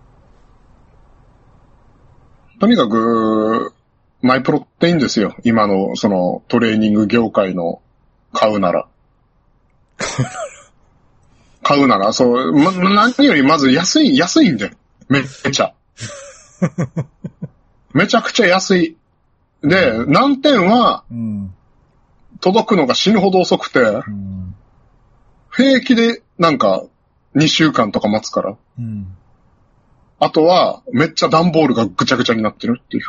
[SPEAKER 2] とにかく、マイプロテインですよ。今の、その、トレーニング業界の、買うなら。買うなら、そう、ま、何よりまず安い、安いんだよ。めっちゃ。めちゃくちゃ安い。で、難点は、うん、届くのが死ぬほど遅くて、うん、平気で、なんか、にしゅうかんとか待つから。うん、あとは、めっちゃ段ボールがぐちゃぐちゃになってるっていう。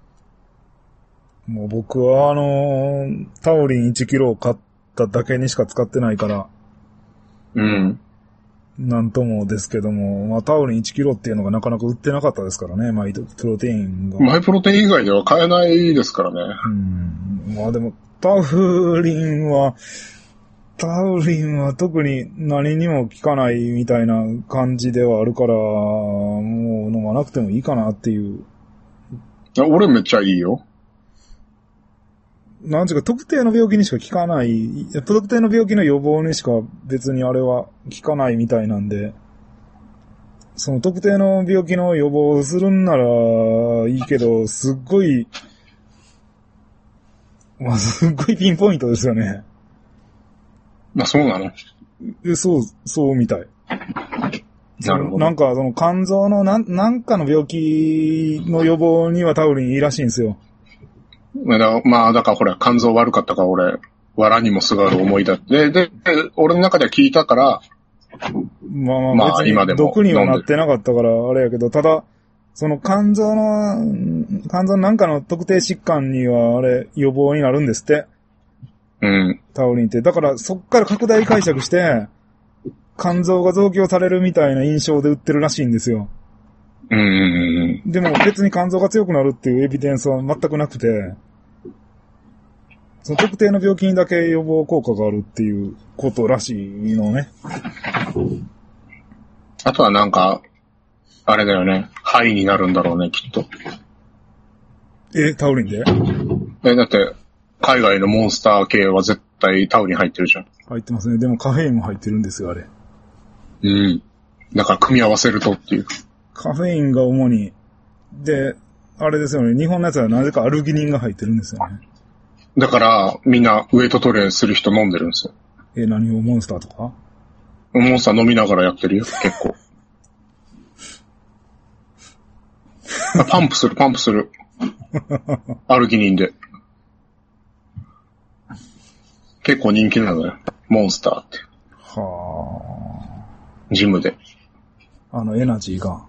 [SPEAKER 1] もう僕はあのー、タオリンいちキロを買っただけにしか使ってないから。
[SPEAKER 2] うん。
[SPEAKER 1] なんともですけども、まあタオリンいちキロっていうのがなかなか売ってなかったですからね、マイプロテインが。
[SPEAKER 2] マイプロテイン以外では買えないですからね。
[SPEAKER 1] うん。まあでも、タウリンは、タウリンは特に何にも効かないみたいな感じではあるから、もう飲まなくてもいいかなっていう。
[SPEAKER 2] 俺めっちゃいいよ。
[SPEAKER 1] なんていうか、特定の病気にしか効かない、特定の病気の予防にしか別にあれは効かないみたいなんで、その特定の病気の予防するんならいいけど、すっごい、まあ、すっごいピンポイントですよね。
[SPEAKER 2] まあ、そうなの？
[SPEAKER 1] え、そう、そうみたい。
[SPEAKER 2] なるほど。
[SPEAKER 1] なんか、その肝臓のなん、なんかの病気の予防にはタウリンいいらしいんですよ。
[SPEAKER 2] まあ、だからほら、肝臓悪かったから俺、藁にもすがる思いだって。で、で、俺の中では聞いたから、
[SPEAKER 1] まあまあ、別に毒にはなってなかったから、あれやけど、ただ、その肝臓の、肝臓のなんかの特定疾患には、あれ、予防になるんですって。
[SPEAKER 2] うん。
[SPEAKER 1] タウリンって。だから、そっから拡大解釈して、 肝臓が増強されるみたいな印象で売ってるらしいんですよ。
[SPEAKER 2] うんうんうん。
[SPEAKER 1] でも別に肝臓が強くなるっていうエビデンスは全くなくて、その特定の病気にだけ予防効果があるっていうことらしいのね。
[SPEAKER 2] あとはなんか、あれだよね。肺になるんだろうね、きっと。
[SPEAKER 1] え、タウリンで？
[SPEAKER 2] え、だって、海外のモンスター系は絶対タウリン入ってるじゃん。
[SPEAKER 1] 入ってますね。でもカフェインも入ってるんですよ、あれ。
[SPEAKER 2] うん。だから組み合わせるとっていう。
[SPEAKER 1] カフェインが主に、で、あれですよね。日本のやつはなぜかアルギニンが入ってるんですよね。
[SPEAKER 2] だから、みんなウェイトトレーする人飲んでるんですよ。
[SPEAKER 1] え、何をモンスターとか？
[SPEAKER 2] モンスター飲みながらやってるよ、結構。パンプする、パンプする。アルギニンで。結構人気なのよ。モンスターって。
[SPEAKER 1] は
[SPEAKER 2] ジムで。
[SPEAKER 1] あ。あの、エナジーが。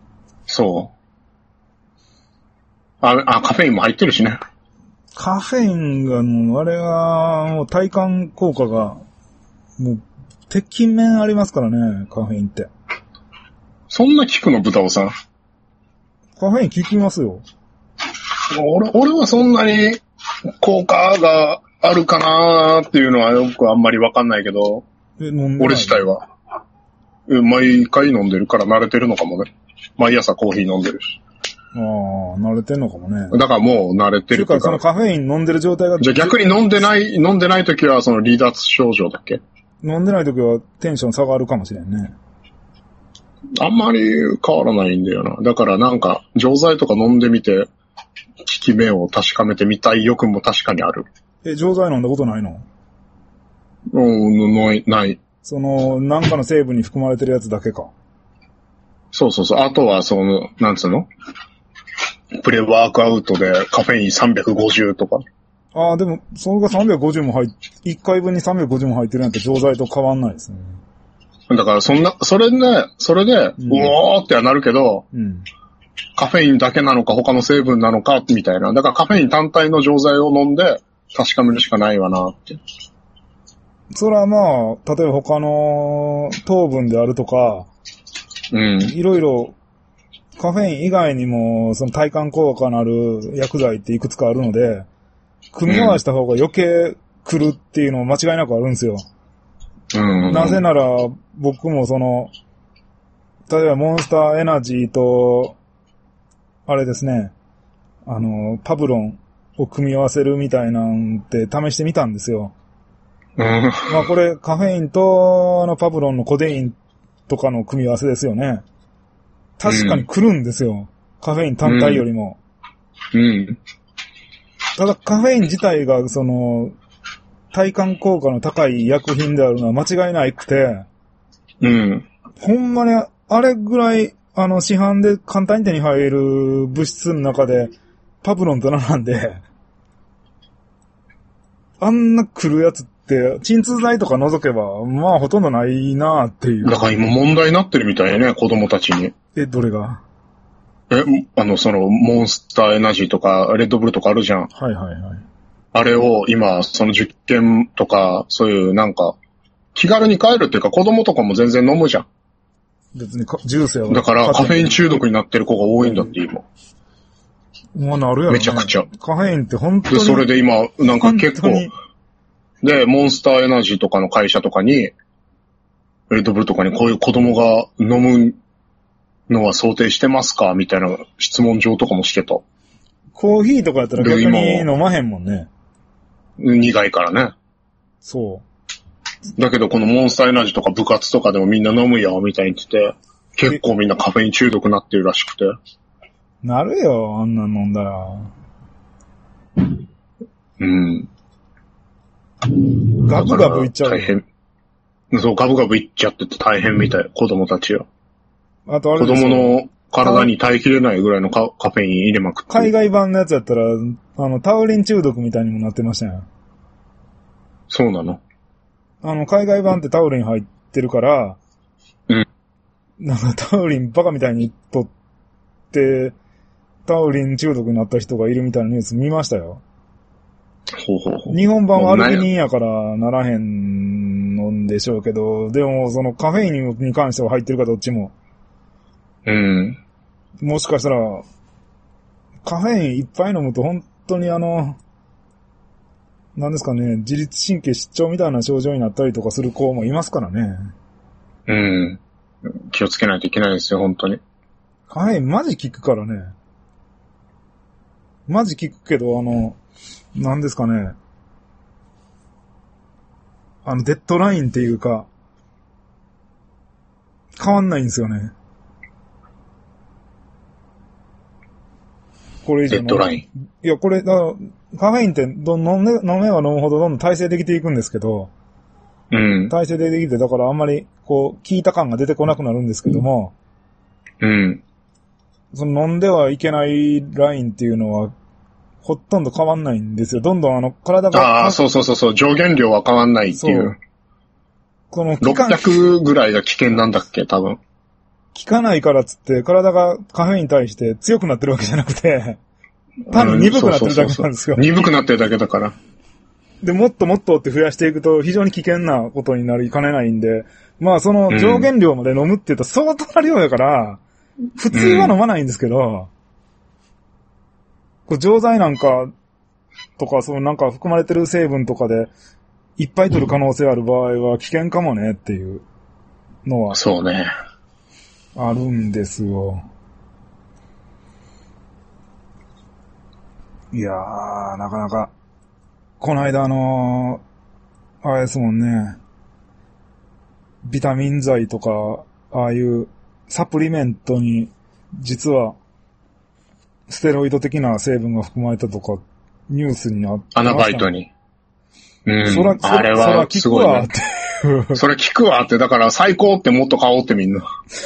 [SPEAKER 2] そう。あ、あ、カフェインも入ってるしね。
[SPEAKER 1] カフェインがもう、あれは、もう体感効果が、もう、鉄筋面ありますからね、カフェインって。
[SPEAKER 2] そんな効くの、豚尾さん。
[SPEAKER 1] カフェイン効きますよ。
[SPEAKER 2] 俺、俺はそんなに効果があるかなーっていうのはよくあんまりわかんないけど、
[SPEAKER 1] え、飲んでない？
[SPEAKER 2] 俺自体は。毎回飲んでるから慣れてるのかもね。毎朝コーヒー飲んでるし。
[SPEAKER 1] ああ、慣れてんのかもね。
[SPEAKER 2] だからもう慣れてる
[SPEAKER 1] っていうか、そのカフェイン飲んでる状態が。
[SPEAKER 2] じゃあ逆に飲んでない、飲んでない時はその離脱症状だっけ？
[SPEAKER 1] 飲んでない時はテンション下がるかもしれんね。
[SPEAKER 2] あんまり変わらないんだよな。だからなんか、錠剤とか飲んでみて、効き目を確かめてみたい欲も確かにある。
[SPEAKER 1] え、錠剤飲んだことないの？
[SPEAKER 2] うん、ない、ない。
[SPEAKER 1] その、なんかの成分に含まれてるやつだけか。
[SPEAKER 2] そうそうそう。あとは、その、なんつうの？プレワークアウトでカフェインさんびゃくごじゅうとか。あ
[SPEAKER 1] あ、でも、それがさんびゃくごじゅうも入っ、いっかいぶんにさんびゃくごじゅうも入ってるなんて錠剤と変わんないですね。
[SPEAKER 2] だから、そんな、それで、それで、うん、うおーってはなるけど、
[SPEAKER 1] うん、
[SPEAKER 2] カフェインだけなのか他の成分なのか、みたいな。だからカフェイン単体の錠剤を飲んで確かめるしかないわなって。
[SPEAKER 1] それはまあ、例えば他の糖分であるとか、
[SPEAKER 2] うん。
[SPEAKER 1] いろいろ、カフェイン以外にも、その体感効果のある薬剤っていくつかあるので、組み合わせた方が余計来るっていうのも間違いなくあるんですよ。
[SPEAKER 2] うん、
[SPEAKER 1] なぜなら、僕もその、例えばモンスターエナジーと、あれですね、あの、パブロンを組み合わせるみたいなんて試してみたんですよ。
[SPEAKER 2] うん、
[SPEAKER 1] まあこれカフェインとあのパブロンのコデインとかの組み合わせですよね。確かに来るんですよ。うん、カフェイン単体よりも。
[SPEAKER 2] うん。うん、
[SPEAKER 1] ただカフェイン自体がその、体感効果の高い薬品であるのは間違いなくて、
[SPEAKER 2] うん。
[SPEAKER 1] ほんまにあれぐらい、あの市販で簡単に手に入る物質の中で、パブロンと並んで、あんな来るやつって、鎮痛剤とか除けば、まあほとんどないなっていう。
[SPEAKER 2] だから今問題になってるみたいね、子供たちに。
[SPEAKER 1] え、どれが？
[SPEAKER 2] え、あの、その、モンスターエナジーとか、レッドブルとかあるじゃん。
[SPEAKER 1] はいはいはい。
[SPEAKER 2] あれを今、その実験とか、そういうなんか、気軽に買えるっていうか子供とかも全然飲むじゃん。
[SPEAKER 1] 別にジュースやわ。
[SPEAKER 2] だからカフェイン中毒になってる子が多いんだって今。
[SPEAKER 1] まあなるやろね。
[SPEAKER 2] めちゃくちゃ。
[SPEAKER 1] カフェインって本当に。
[SPEAKER 2] で、それで今、なんか結構、で、モンスターエナジーとかの会社とかに、レッドブルとかにこういう子供が飲むのは想定してますかみたいな質問状とかもしてた。
[SPEAKER 1] コーヒーとかやったら逆に飲まへんもんね。
[SPEAKER 2] 苦いからね。
[SPEAKER 1] そう。
[SPEAKER 2] だけどこのモンスターエナジーとか部活とかでもみんな飲むよみたいに言ってて、結構みんなカフェイン中毒になってるらしくて。
[SPEAKER 1] なるよ、あんな飲んだら。
[SPEAKER 2] うん。
[SPEAKER 1] ガブガブいっちゃう。
[SPEAKER 2] 大変。そう、ガブガブいっちゃってて大変みたい、子供たちは。
[SPEAKER 1] あとあれ
[SPEAKER 2] 子供の体に耐えきれないぐらいの カ, カフェイン入れまくって。
[SPEAKER 1] 海外版のやつやったら、あの、タウリン中毒みたいにもなってましたよ。
[SPEAKER 2] そうなの？
[SPEAKER 1] あの、海外版ってタウリン入ってるから、
[SPEAKER 2] うん。
[SPEAKER 1] なんかタウリンバカみたいに取って、タウリン中毒になった人がいるみたいなニュース見ましたよ。
[SPEAKER 2] ほうほうほう。
[SPEAKER 1] 日本版はアルギニンやからならへんのうんでしょうけど、でもそのカフェインに関しては入ってるかどっちも。
[SPEAKER 2] うん。
[SPEAKER 1] もしかしたら、カフェインいっぱい飲むと本当にあの、なんですかね、自律神経失調みたいな症状になったりとかする子もいますからね。
[SPEAKER 2] うん。気をつけないといけないですよ、本当に。
[SPEAKER 1] カフェインマジ効くからね。マジ効くけど、あの、なんですかね。あの、デッドラインっていうか、変わんないんですよね。これ以上の。
[SPEAKER 2] デッドライン。
[SPEAKER 1] いや、これ、だカフェインってどん飲め、飲めば飲むほどどんどん耐性できていくんですけど、
[SPEAKER 2] うん。
[SPEAKER 1] 耐性でできて、だからあんまり、こう、効いた感が出てこなくなるんですけども、
[SPEAKER 2] うん。
[SPEAKER 1] その飲んではいけないラインっていうのは、ほとんど変わんないんですよ。どんどんあの、体が。
[SPEAKER 2] ああ、そうそうそうそう、上限量は変わんないっていう。そう
[SPEAKER 1] この
[SPEAKER 2] ろっぴゃくぐらいが危険なんだっけ、多分。
[SPEAKER 1] 効かないからっつって、体がカフェインに対して強くなってるわけじゃなくて、単に鈍くなってるだけなんですよ。
[SPEAKER 2] うん、そうそうそうそう鈍くなってるだけだから。
[SPEAKER 1] で、もっともっとって増やしていくと非常に危険なことになりかねないんで、まあその上限量まで飲むって言うと相当な量やから、普通は飲まないんですけど、これ錠剤なんかとか、そのなんか含まれてる成分とかでいっぱい取る可能性ある場合は危険かもねっていうのは。
[SPEAKER 2] そうね。
[SPEAKER 1] あるんですよ。いやー、なかなか。この間あのー、あれですもんね。ビタミン剤とか、ああいうサプリメントに、実は、ステロイド的な成分が含まれたとか、ニュースにあってました。
[SPEAKER 2] アナバイトに。うん。
[SPEAKER 1] そら、
[SPEAKER 2] あれはすごいね。それ聞くわって、だから最高ってもっと買おうってみんな。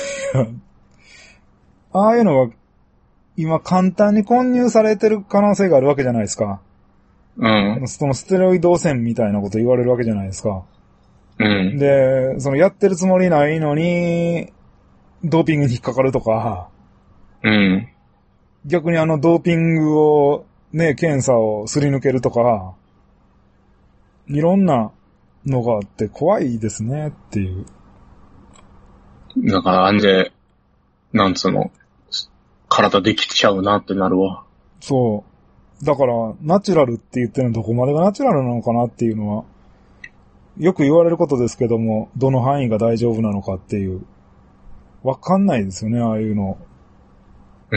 [SPEAKER 1] ああいうのは、今簡単に混入されてる可能性があるわけじゃないですか。
[SPEAKER 2] うん。
[SPEAKER 1] そのステロイド汚染みたいなこと言われるわけじゃないですか。
[SPEAKER 2] うん。
[SPEAKER 1] で、そのやってるつもりないのに、ドーピングに引っかかるとか、
[SPEAKER 2] うん。
[SPEAKER 1] 逆にあのドーピングをね、検査をすり抜けるとか、いろんなのがあって怖いですねっていう。
[SPEAKER 2] だからあんで、なんつうの、体できちゃうなってなるわ。
[SPEAKER 1] そう。だから、ナチュラルって言ってるのどこまでがナチュラルなのかなっていうのは、よく言われることですけども、どの範囲が大丈夫なのかっていう。わかんないですよね、ああいうの。
[SPEAKER 2] うん。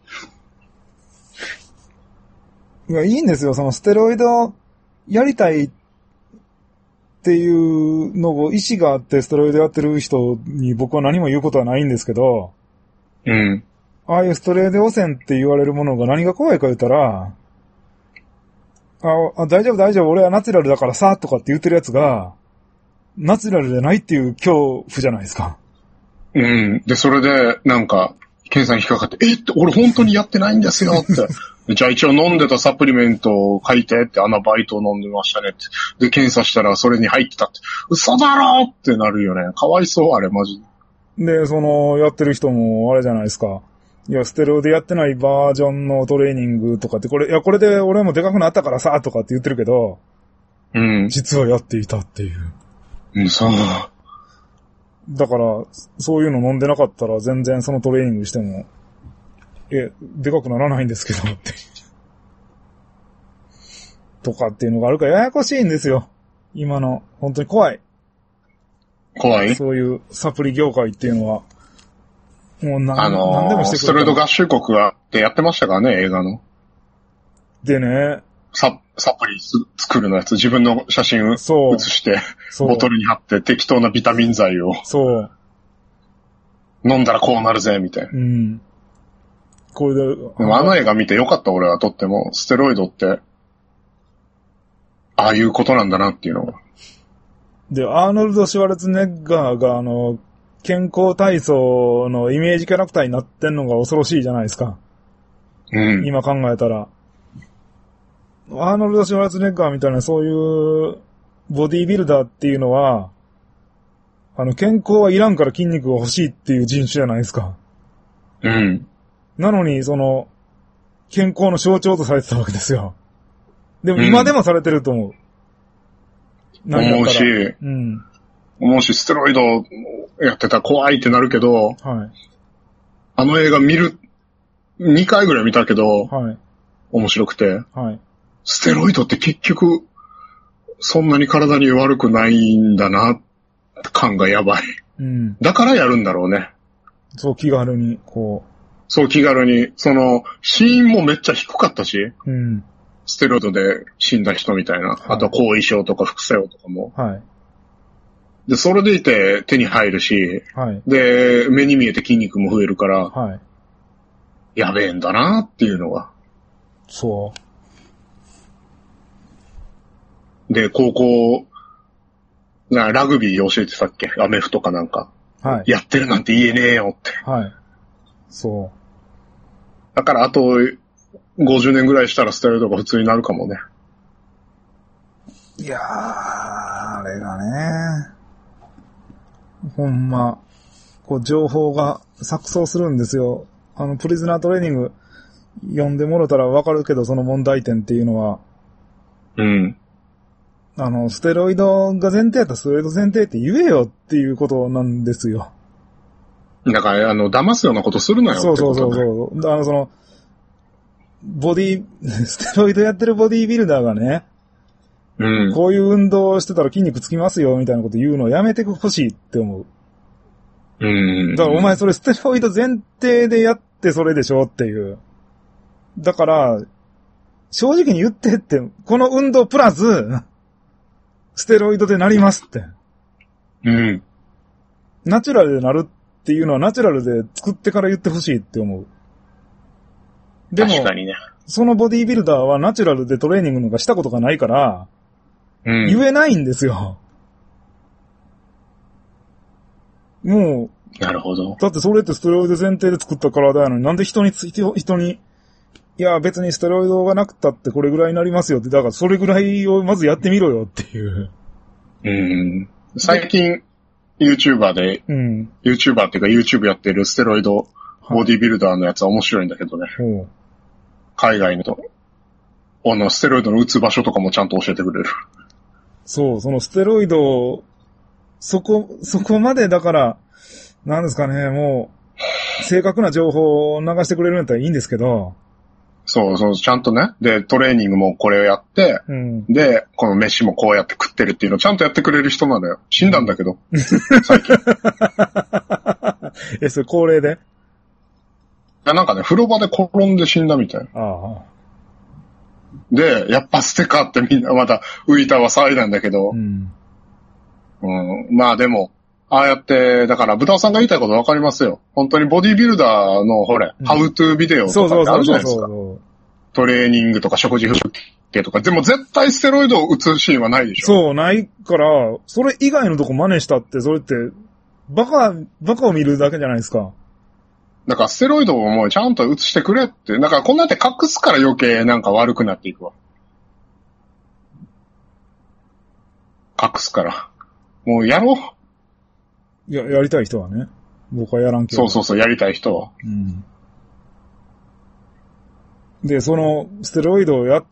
[SPEAKER 1] いや、いいんですよ、そのステロイドやりたいっていうのを意思があってステロイドやってる人に僕は何も言うことはないんですけど、
[SPEAKER 2] うん。
[SPEAKER 1] ああいうストレート汚染って言われるものが何が怖いか言ったら、ああ、大丈夫大丈夫、俺はナチュラルだからさ、とかって言ってるやつが、ナチュラルじゃないっていう恐怖じゃないですか。
[SPEAKER 2] うん。で、それで、なんか、検査に引っかかって、えって、俺本当にやってないんですよって。じゃあ一応飲んでたサプリメントを書いてって、アナバイトを飲んでましたねって。で、検査したらそれに入ってたって。嘘だろってなるよね。かわいそう、あれ、マジ
[SPEAKER 1] で。で、その、やってる人も、あれじゃないですか。いや、ステロイドやってないバージョンのトレーニングとかって、これ、いや、これで俺もでかくなったからさ、とかって言ってるけど、
[SPEAKER 2] うん。
[SPEAKER 1] 実はやっていたっていう。
[SPEAKER 2] うん、そう。
[SPEAKER 1] だから、そういうの飲んでなかったら全然そのトレーニングしても、え、でかくならないんですけど、って。とかっていうのがあるからややこしいんですよ。今の、本当に怖い。
[SPEAKER 2] 怖い？
[SPEAKER 1] そういうサプリ業界っていうのは。もう何、
[SPEAKER 2] あのー、
[SPEAKER 1] 何でもしてくれ
[SPEAKER 2] ストレート合衆国がってやってましたからね、映画の。
[SPEAKER 1] でね。
[SPEAKER 2] サ、サプリ作るのやつ、自分の写真を写して、ボトルに貼って適当なビタミン剤を。
[SPEAKER 1] そう。
[SPEAKER 2] 飲んだらこうなるぜ、みたいな。
[SPEAKER 1] うん。これで。
[SPEAKER 2] でもあの映画見てよかった、俺はとっても。ステロイドって、ああいうことなんだなっていうのが。
[SPEAKER 1] で、アーノルド・シュワルツェネッガーが、あの、健康体操のイメージキャラクターになってんのが恐ろしいじゃないですか。
[SPEAKER 2] うん。
[SPEAKER 1] 今考えたら。アーノルド・シュワルツェネッガーみたいなそういうボディービルダーっていうのは、あの、健康はいらんから筋肉が欲しいっていう人種じゃないですか。
[SPEAKER 2] うん。
[SPEAKER 1] なのに、その、健康の象徴とされてたわけですよ。でも今でもされてると思う。
[SPEAKER 2] 思うし、
[SPEAKER 1] うん。
[SPEAKER 2] 思うし、ステロイドやってたら怖いってなるけど、
[SPEAKER 1] はい。
[SPEAKER 2] あの映画見る、にかいぐらい見たけど、
[SPEAKER 1] はい。
[SPEAKER 2] 面白くて、
[SPEAKER 1] はい。
[SPEAKER 2] ステロイドって結局、そんなに体に悪くないんだな、感がやばい。
[SPEAKER 1] うん。
[SPEAKER 2] だからやるんだろうね。
[SPEAKER 1] そう、気軽に、こう。
[SPEAKER 2] そう、気軽に。その、死因もめっちゃ低かったし、
[SPEAKER 1] うん。
[SPEAKER 2] ステロイドで死んだ人みたいな。
[SPEAKER 1] はい、
[SPEAKER 2] あと後遺症とか副作用とかも。
[SPEAKER 1] はい。
[SPEAKER 2] で、それでいて手に入るし、
[SPEAKER 1] はい。
[SPEAKER 2] で、目に見えて筋肉も増えるから、
[SPEAKER 1] はい。
[SPEAKER 2] やべえんだなっていうのが。
[SPEAKER 1] そう。
[SPEAKER 2] で、高校、なラグビー教えてたっけ？アメフトかなんか。
[SPEAKER 1] はい。
[SPEAKER 2] やってるなんて言えねえよって。
[SPEAKER 1] はい。そう。
[SPEAKER 2] だからあとごじゅうねんぐらいしたらステロイドが普通になるかもね。
[SPEAKER 1] いやー、あれがね、ほんま、こう情報が錯綜するんですよ。あの、プリズナートレーニング読んでもろたらわかるけど、その問題点っていうのは、
[SPEAKER 2] うん。
[SPEAKER 1] あの、ステロイドが前提やったらステロイド前提って言えよっていうことなんですよ。
[SPEAKER 2] だから、あの、騙すようなことするなよってこと、ね。
[SPEAKER 1] そうそうそうそう。あの、その、ボディ、ステロイドやってるボディービルダーがね、
[SPEAKER 2] うん。
[SPEAKER 1] こういう運動をしてたら筋肉つきますよみたいなこと言うのをやめてほしいって思う。
[SPEAKER 2] うん。
[SPEAKER 1] だからお前それステロイド前提でやってそれでしょっていう。だから、正直に言ってって、この運動プラス、ステロイドでなりますって。
[SPEAKER 2] うん。
[SPEAKER 1] ナチュラルでなるっていうのはナチュラルで作ってから言ってほしいって思う。でも、
[SPEAKER 2] 確かにね。
[SPEAKER 1] そのボディービルダーはナチュラルでトレーニングなんかしたことがないから、
[SPEAKER 2] うん、
[SPEAKER 1] 言えないんですよ。も
[SPEAKER 2] う、なるほど。
[SPEAKER 1] だってそれってステロイド前提で作った体やのに、なんで人について、人に、いや別にステロイドがなくたってこれぐらいになりますよって、だからそれぐらいをまずやってみろよっていう。
[SPEAKER 2] うん。最近、YouTuber で、うん、YouTuber っていうか YouTube やってるステロイドボディビルダーのやつは面白いんだけどね。はい、海外のと、あの、ステロイドの打つ場所とかもちゃんと教えてくれる。
[SPEAKER 1] そう、そのステロイド、そこ、そこまでだから、なんですかね、もう、正確な情報を流してくれるんだったらいいんですけど。
[SPEAKER 2] そうそう、ちゃんとね。で、トレーニングもこれをやって、うん、で、この飯もこうやって食ってるっていうのをちゃんとやってくれる人なのよ。死んだんだけど。最近。
[SPEAKER 1] え、それ高齢で？
[SPEAKER 2] いや、なんかね、風呂場で転んで死んだみたいな。ああ。で、やっぱステカってみんなまた浮いたは騒いだんだけど、うんうん、まあでも、ああやって、だから、ブタオさんが言いたいことわかりますよ。本当にボディビルダーの、ほれ、うん、ハウトゥービデオとかってあるじゃないですか。トレーニングとか食事風景とか。でも絶対ステロイドを打つシーンはないでしょ。
[SPEAKER 1] そう、ないから、それ以外のとこ真似したって、それって、バカ、バカを見るだけじゃないですか。
[SPEAKER 2] だからステロイドをもうちゃんと打つしてくれって。だからこんなって隠すから余計なんか悪くなっていくわ。隠すから。もうやろう。
[SPEAKER 1] いや、やりたい人はね。僕はやらんけど。
[SPEAKER 2] そうそうそう、やりたい人は。うん。
[SPEAKER 1] で、その、ステロイドをやった、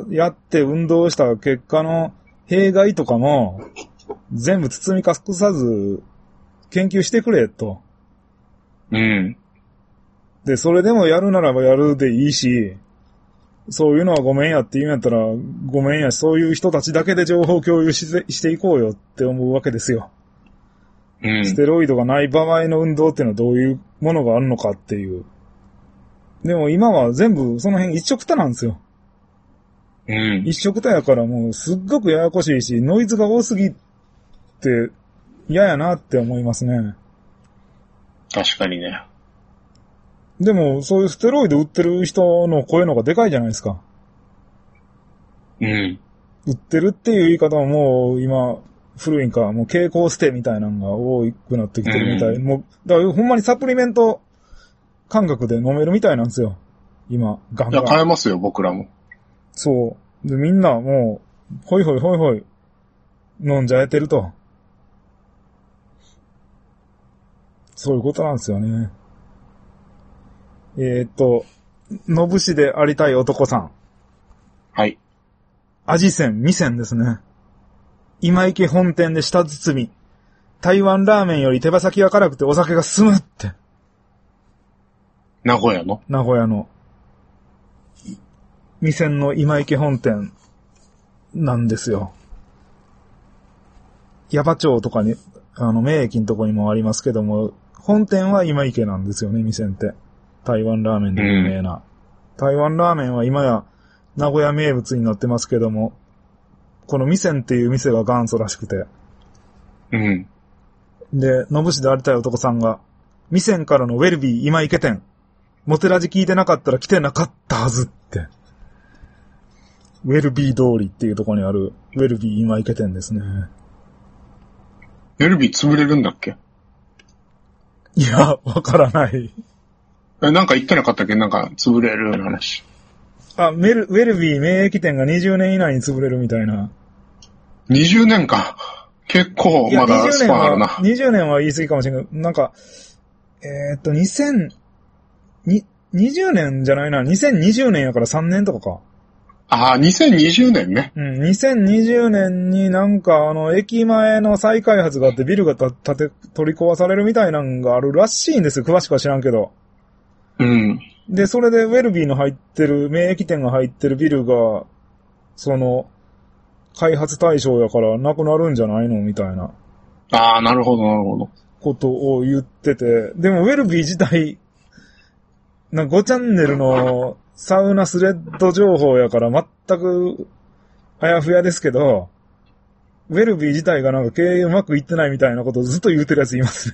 [SPEAKER 1] やって運動した結果の弊害とかも、全部包み隠さず、研究してくれ、と。うん。で、それでもやるならばやるでいいし、そういうのはごめんやって言うんやったら、ごめんやし、そういう人たちだけで情報共有して、していこうよって思うわけですよ。うん。ステロイドがない場合の運動っていうのはどういうものがあるのかっていう。でも今は全部その辺一色たなんですよ。うん。一色たやからもうすっごくややこしいし、ノイズが多すぎて嫌やなって思いますね。
[SPEAKER 2] 確かにね。
[SPEAKER 1] でも、そういうステロイド売ってる人の声の方がでかいじゃないですか。うん。売ってるっていう言い方はもう今、古いんか、もう蛍光ステみたいなのが多くなってきてるみたい。うん、もう、だからほんまにサプリメント感覚で飲めるみたいなんですよ。今、ガンガン。
[SPEAKER 2] いや、買えますよ、僕らも。
[SPEAKER 1] そう。で、みんなもう、ほいほいほいほい、飲んじゃえてると。そういうことなんですよね。えー、っと、のぶしでありたい男さん。
[SPEAKER 2] はい。
[SPEAKER 1] 味仙、味仙ですね。 今池本店で舌包み。台湾ラーメンより手羽先が辛くてお酒が進むって。
[SPEAKER 2] 名古屋の
[SPEAKER 1] 名古屋の。店の今池本店なんですよ。矢場町とかに、あの、名駅のとこにもありますけども、本店は今池なんですよね、店って。台湾ラーメンで有名な。うん、台湾ラーメンは今や名古屋名物になってますけども、この店っていう店が元祖らしくて。
[SPEAKER 2] うん。
[SPEAKER 1] で、のぶしでありたい男さんが、店からのウェルビー今池店。モテラジ聞いてなかったら来てなかったはずって。ウェルビー通りっていうところにあるウェルビー今池店ですね。
[SPEAKER 2] ウェルビー潰れるんだっけ？
[SPEAKER 1] いや、わからない。
[SPEAKER 2] え、なんか言ってなかったっけ？なんか潰れる話。
[SPEAKER 1] あ、メル、ウェルビー名駅店がにじゅうねん以内に潰れるみたいな。
[SPEAKER 2] にじゅうねんか。結構まだスパンあるな。
[SPEAKER 1] にじゅうねんは言い過ぎかもしれないけど、なんか、えー、っと、にせん、に、にじゅうねんじゃないな、にせんにじゅうねんやからさんねんとかか。
[SPEAKER 2] ああ、にせんにじゅうねんね。
[SPEAKER 1] うん、にせんにじゅうねんになんかあの、駅前の再開発があってビルがた、建て、取り壊されるみたいなのがあるらしいんですよ。詳しくは知らんけど。
[SPEAKER 2] うん。
[SPEAKER 1] で、それでウェルビーの入ってる、名駅店が入ってるビルが、その、開発対象やからなくなるんじゃないのみたいな。
[SPEAKER 2] ああ、なるほど、なるほど。
[SPEAKER 1] ことを言ってて。でもウェルビー自体、なんかごチャンネルのサウナスレッド情報やから全くあやふやですけど、ウェルビー自体がなんか経営うまくいってないみたいなことをずっと言ってるやついますね。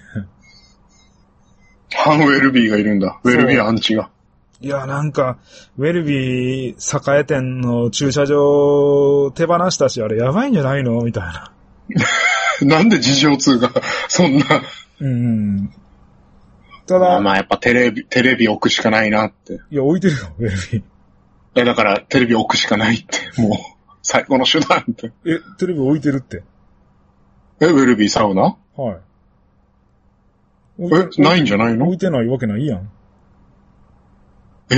[SPEAKER 2] 反ウェルビーがいるんだ。ウェルビーアンチが。
[SPEAKER 1] いや、なんか、ウェルビー栄店の駐車場手放したし、あれやばいんじゃないのみたいな。
[SPEAKER 2] なんで事情通が、そんな。
[SPEAKER 1] うん。ただ、
[SPEAKER 2] まあやっぱテレビ、テレビ置くしかないなって。
[SPEAKER 1] いや、置いてるよ、ウェルビー。い
[SPEAKER 2] や、だからテレビ置くしかないって、もう、最後の手段って。
[SPEAKER 1] え、テレビ置いてるって。
[SPEAKER 2] え、ウェルビーサウナ？
[SPEAKER 1] はい。
[SPEAKER 2] え、ないんじゃないの？
[SPEAKER 1] 置いてないわけないやん。
[SPEAKER 2] え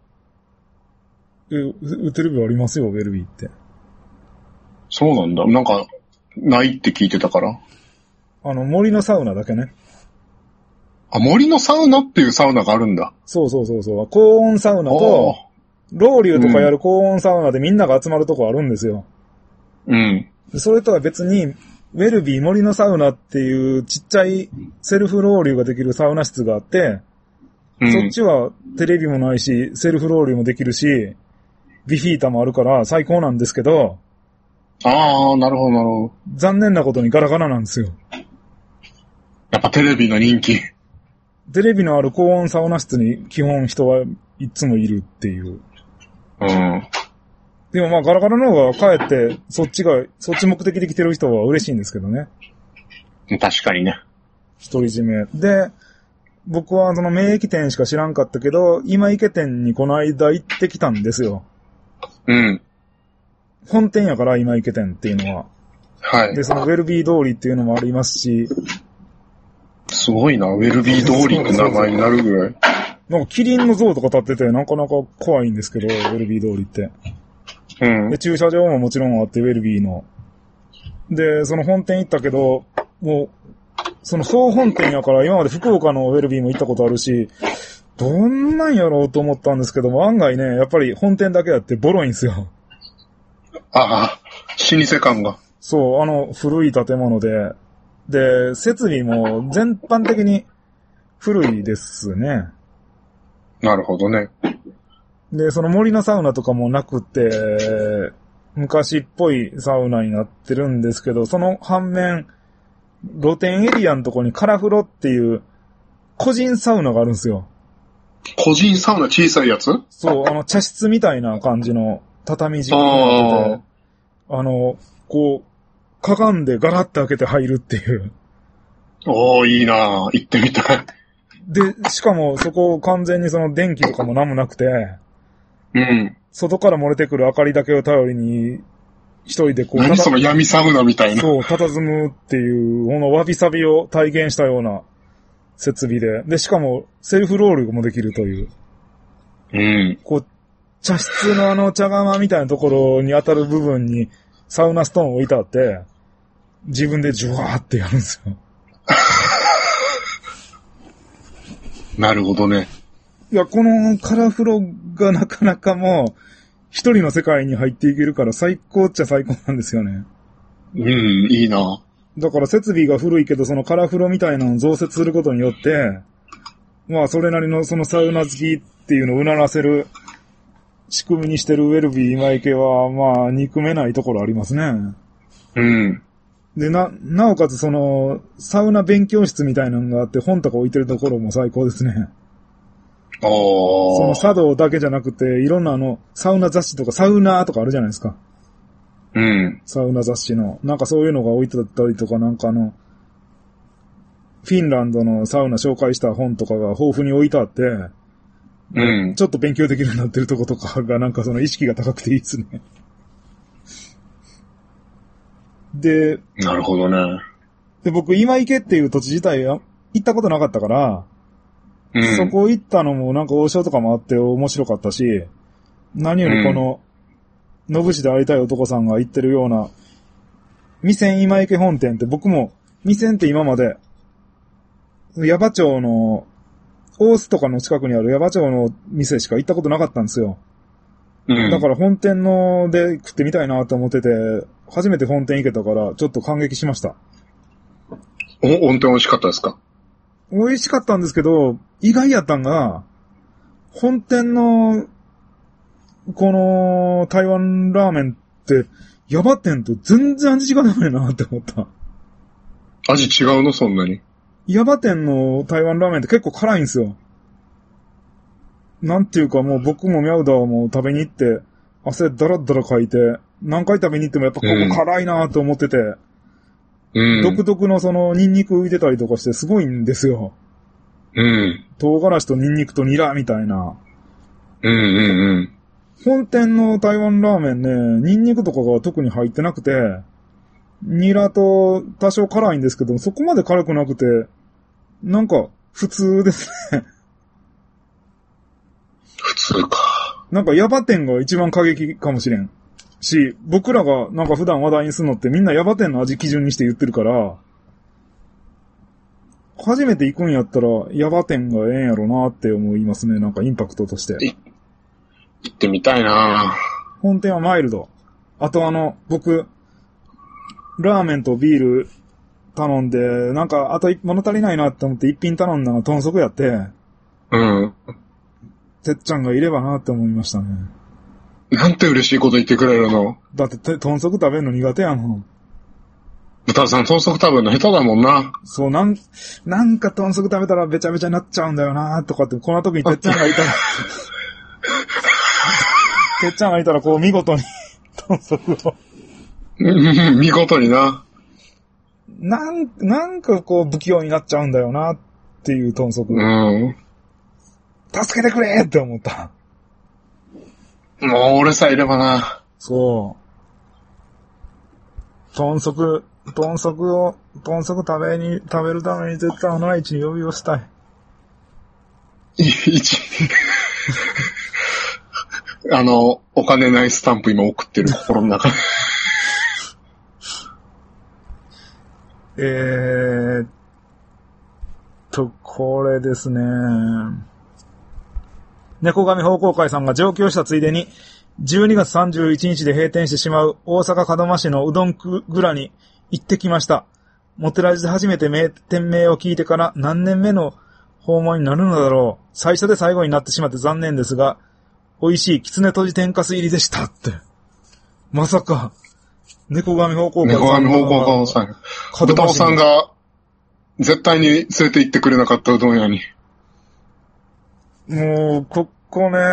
[SPEAKER 1] え、テレビありますよ、ウェルビーって。
[SPEAKER 2] そうなんだ。なんか、ないって聞いてたから。
[SPEAKER 1] あの、森のサウナだけね。
[SPEAKER 2] あ、森のサウナっていうサウナがあるんだ。
[SPEAKER 1] そうそうそうそう。高温サウナと、ロウリュとかやる高温サウナでみんなが集まるとこあるんですよ。
[SPEAKER 2] うん。
[SPEAKER 1] それとは別に、ウェルビー森のサウナっていうちっちゃいセルフロウリュができるサウナ室があって、うん、そっちはテレビもないし、セルフローリュもできるし、ビフィータもあるから最高なんですけど。
[SPEAKER 2] ああ、なるほど、なるほど。
[SPEAKER 1] 残念なことにガラガラなんですよ。
[SPEAKER 2] やっぱテレビの人気。
[SPEAKER 1] テレビのある高温サウナ室に基本人はいつもいるっていう。
[SPEAKER 2] うん。
[SPEAKER 1] でもまあガラガラの方がかえってそっちが、そっち目的で来てる人は嬉しいんですけどね。
[SPEAKER 2] 確かにね。
[SPEAKER 1] 独り占め。で、僕はその名駅店しか知らんかったけど、今池店にこの間行ってきたんですよ。
[SPEAKER 2] うん。
[SPEAKER 1] 本店やから今池店っていうのは。
[SPEAKER 2] はい。
[SPEAKER 1] で、そのウェルビー通りっていうのもありますし。
[SPEAKER 2] すごいな、ウェルビー通りって名前になるぐらい。
[SPEAKER 1] なんかキリンの像とか立っててなかなか怖いんですけど、ウェルビー通りって。
[SPEAKER 2] うん。
[SPEAKER 1] で、駐車場ももちろんあって、ウェルビーの。で、その本店行ったけど、もう、その総本店やから今まで福岡のウェルビーも行ったことあるし、どんなんやろうと思ったんですけども、案外ね、やっぱり本店だけあってボロいんですよ。
[SPEAKER 2] ああ、老舗感が。
[SPEAKER 1] そう、あの古い建物で、で、設備も全般的に古いですね。
[SPEAKER 2] なるほどね。
[SPEAKER 1] で、その森のサウナとかもなくて、昔っぽいサウナになってるんですけど、その反面、露天エリアのとこにカラフロっていう個人サウナがあるんですよ。
[SPEAKER 2] 個人サウナ小さいやつ？
[SPEAKER 1] そう、あの茶室みたいな感じの畳敷きになってて、あ, あの、こう、かがんでガラッと開けて入るっていう。
[SPEAKER 2] おー、いいなぁ。行ってみたい。
[SPEAKER 1] で、しかもそこ完全にその電気とかもなんもなくて、
[SPEAKER 2] うん。
[SPEAKER 1] 外から漏れてくる明かりだけを頼りに、一人でこう、
[SPEAKER 2] 何その闇サウナみたいな。
[SPEAKER 1] そう、佇むっていう、このわびさびを体現したような設備で。で、しかも、セルフロールもできるという。
[SPEAKER 2] うん。
[SPEAKER 1] こう、茶室のあの茶釜みたいなところに当たる部分にサウナストーンを置いてあって、 自分でジュワーってやるんですよ。
[SPEAKER 2] なるほどね。
[SPEAKER 1] いや、このカラフロがなかなかもう、一人の世界に入っていけるから最高っちゃ最高なんですよね。
[SPEAKER 2] うん、いいな。
[SPEAKER 1] だから設備が古いけど、そのカラフロみたいなのを増設することによって、まあそれなりのそのサウナ好きっていうのをうならせる仕組みにしてるウェルビー今池は、まあ憎めないところありますね。
[SPEAKER 2] うん。
[SPEAKER 1] で、な、なおかつその、サウナ勉強室みたいなのがあって本とか置いてるところも最高ですね。
[SPEAKER 2] ああ。
[SPEAKER 1] その茶道だけじゃなくて、いろんなあの、サウナ雑誌とかサウナーとかあるじゃないですか。
[SPEAKER 2] うん。
[SPEAKER 1] サウナ雑誌の。なんかそういうのが置いてたりとか、なんかあの、フィンランドのサウナ紹介した本とかが豊富に置いてあって、
[SPEAKER 2] うん。
[SPEAKER 1] ちょっと勉強できるようになってるとことかがなんかその意識が高くていいですね。で、
[SPEAKER 2] なるほどね。
[SPEAKER 1] で、僕今池っていう土地自体は行ったことなかったから、
[SPEAKER 2] うん、
[SPEAKER 1] そこ行ったのもなんか王将とかもあって面白かったし、何よりこの、野口で会いたい男さんが行ってるような、味仙今池本店って僕も、味仙って今まで、矢場町の、大須とかの近くにある矢場町の店しか行ったことなかったんですよ。
[SPEAKER 2] うん、
[SPEAKER 1] だから本店ので食ってみたいなと思ってて、初めて本店行けたからちょっと感激しました。
[SPEAKER 2] お、温店美味しかったですか？
[SPEAKER 1] 美味しかったんですけど、意外やったんが、本店の、この台湾ラーメンって、矢場店と全然味違うないなって思った。
[SPEAKER 2] 味違うのそんなに？
[SPEAKER 1] 矢場店の台湾ラーメンって結構辛いんですよ。なんていうかもう僕もミャウダーも食べに行って、汗だらだらかいて、何回食べに行ってもやっぱここ辛いなと思ってて、うん、独特のそのニンニク浮いてたりとかしてすごいんですよ。
[SPEAKER 2] うん。
[SPEAKER 1] 唐辛子とニンニクとニラみたいな。
[SPEAKER 2] うんうんうん。
[SPEAKER 1] 本店の台湾ラーメンね、ニンニクとかが特に入ってなくて、ニラと多少辛いんですけど、そこまで辛くなくて、なんか普通ですね。
[SPEAKER 2] 普通か。
[SPEAKER 1] なんかヤバ店が一番過激かもしれん。し、僕らがなんか普段話題にするのってみんなヤバ店の味基準にして言ってるから、初めて行くんやったらヤバ店がええんやろなって思いますね。なんかインパクトとして。
[SPEAKER 2] 行ってみたいな。
[SPEAKER 1] 本店はマイルド。あとあの、僕、ラーメンとビール頼んで、なんかあと物足りないなって思って一品頼んだのが豚足やって、
[SPEAKER 2] うん。
[SPEAKER 1] てっちゃんがいればなって思いましたね。
[SPEAKER 2] なんて嬉しいこと言ってくれるの？
[SPEAKER 1] だって豚足食べるの苦手やもん。
[SPEAKER 2] 豚さん豚足食べるの下手だもんな。
[SPEAKER 1] そう、なん、なんか豚足食べたらべちゃべちゃになっちゃうんだよなとかって、この時にてっちゃんがいたら、てっちゃんがいたらこう見事に豚足を。
[SPEAKER 2] 見事にな。
[SPEAKER 1] なん、なんかこう不器用になっちゃうんだよなっていう豚足。
[SPEAKER 2] うん。
[SPEAKER 1] 助けてくれって思った。
[SPEAKER 2] もう俺さえいればな。
[SPEAKER 1] そう。豚足、豚足を、豚足食べに、食べるために絶対あの愛知に呼びをしたい。
[SPEAKER 2] い、一。あの、お金ないスタンプ今送ってる心の中で。
[SPEAKER 1] えーっと、これですね。猫神奉公会さんが上京したついでに、じゅうにがつさんじゅういちにちで閉店してしまう大阪門真市のうどん蔵に行ってきました。モテラジで初めて名店名を聞いてから何年目の訪問になるのだろう。最初で最後になってしまって残念ですが、美味しいきつねとじ天かす入りでしたって。まさか、猫神奉公会さん。
[SPEAKER 2] 猫神奉公会さん。豚尾さんが絶対に連れて行ってくれなかったうどん屋に。
[SPEAKER 1] もう、ここね、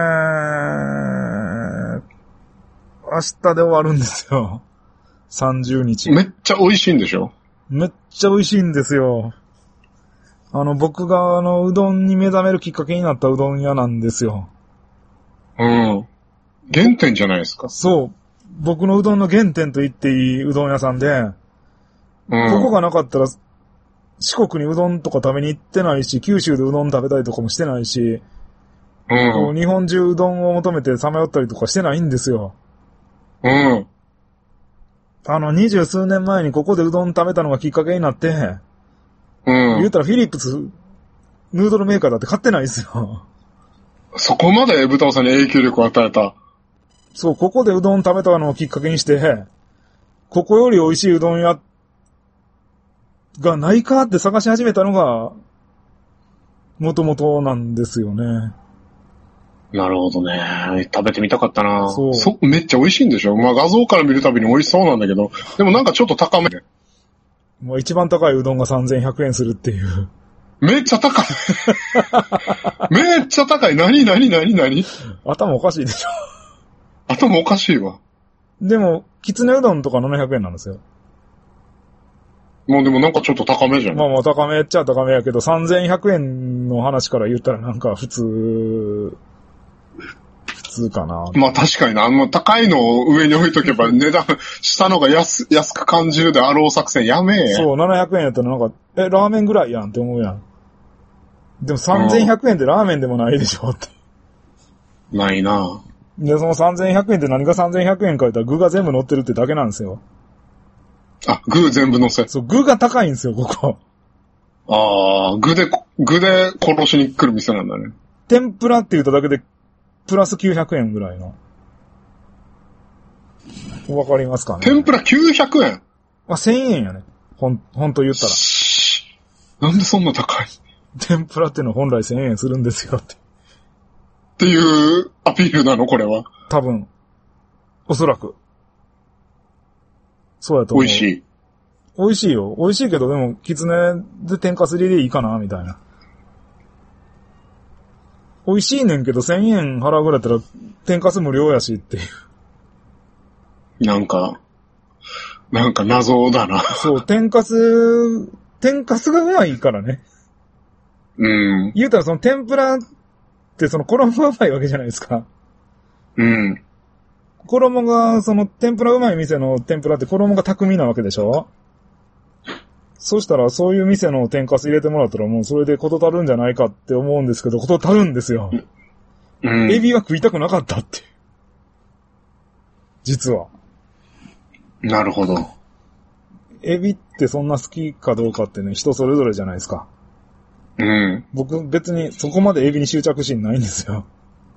[SPEAKER 1] 明日で終わるんですよ。さんじゅうにち。
[SPEAKER 2] めっちゃ美味しいんでしょ？
[SPEAKER 1] めっちゃ美味しいんですよ。あの、僕があの、うどんに目覚めるきっかけになったうどん屋なんですよ。
[SPEAKER 2] うん。原点じゃないですか。
[SPEAKER 1] そう。僕のうどんの原点と言っていいうどん屋さんで、うん、ここがなかったら、四国にうどんとか食べに行ってないし、九州でうどん食べたりとかもしてないし、うん、日本中うどんを求めてさまよったりとかしてないんですよ。
[SPEAKER 2] うん。
[SPEAKER 1] あの、二十数年前にここでうどん食べたのがきっかけになって、
[SPEAKER 2] うん。
[SPEAKER 1] 言うたらフィリップス、ヌードルメーカーだって買ってないですよ。
[SPEAKER 2] そこまで豚尾さんに影響力を与えた。
[SPEAKER 1] そう、ここでうどん食べたのをきっかけにして、ここより美味しいうどん屋がないかって探し始めたのが、もともとなんですよね。
[SPEAKER 2] なるほどね。食べてみたかったな。
[SPEAKER 1] そう
[SPEAKER 2] そめっちゃ美味しいんでしょ。まあ画像から見るたびに美味しそうなんだけど、でもなんかちょっと高め。
[SPEAKER 1] もう一番高いうどんがさんぜんひゃくえんするっていう。
[SPEAKER 2] めっちゃ高い。めっちゃ高い。なになになになに
[SPEAKER 1] 頭おかしいでしょ。
[SPEAKER 2] 頭おかしいわ。
[SPEAKER 1] でも、きつねうどんとかななひゃくえんなんですよ。
[SPEAKER 2] もうでもなんかちょっと高めじゃん。
[SPEAKER 1] まあまあ高めっちゃ高めやけど、さんぜんひゃくえんの話から言ったらなんか普通、普通かな。
[SPEAKER 2] まあ確かにな。あの高いのを上に置いとけば値段、下のが安、安く感じるであろう作戦やめえ。
[SPEAKER 1] そう、ななひゃくえんやったらなんか、え、ラーメンぐらいやんって思うやん。でもさんぜんひゃくえんってラーメンでもないでしょって。
[SPEAKER 2] ないな。
[SPEAKER 1] で、そのさんぜんひゃくえんって何がさんぜんひゃくえんか言ったら具が全部乗ってるってだけなんですよ。
[SPEAKER 2] あ、具全部乗せ。
[SPEAKER 1] そう、具が高いんですよ、ここ。
[SPEAKER 2] ああ、具で、具で殺しに来る店なんだね。
[SPEAKER 1] 天ぷらって言っただけで、プラスきゅうひゃくえんぐらいの。わかりますかね。
[SPEAKER 2] 天ぷらきゅうひゃくえん。
[SPEAKER 1] まあ、せんえんやね。ほん、ほんと言ったら。
[SPEAKER 2] なんでそんな高い
[SPEAKER 1] 天ぷらってのは本来せんえんするんですよって。
[SPEAKER 2] っていうアピールなのこれは。
[SPEAKER 1] 多分。おそらく。そうやと思う。
[SPEAKER 2] 美味しい。
[SPEAKER 1] 美味しいよ。美味しいけど、でも、きつねで天かす入れでいいかなみたいな。美味しいねんけど、せんえん払うぐらいだったら、天かす無料やしっていう。
[SPEAKER 2] なんか、なんか謎だな。
[SPEAKER 1] そう、天かす、天かすがうまいからね。
[SPEAKER 2] うん。
[SPEAKER 1] 言うたらその天ぷらってその衣がうまいわけじゃないですか。
[SPEAKER 2] うん。
[SPEAKER 1] 衣が、その天ぷらうまい店の天ぷらって衣が巧みなわけでしょ。そしたらそういう店の天かす入れてもらったらもうそれで事足るんじゃないかって思うんですけど、事足るんですよ。うん。エビは食いたくなかったって。実は。
[SPEAKER 2] なるほど。
[SPEAKER 1] エビってそんな好きかどうかってね、人それぞれじゃないですか。
[SPEAKER 2] うん。
[SPEAKER 1] 僕別にそこまでエビに執着心ないんですよ。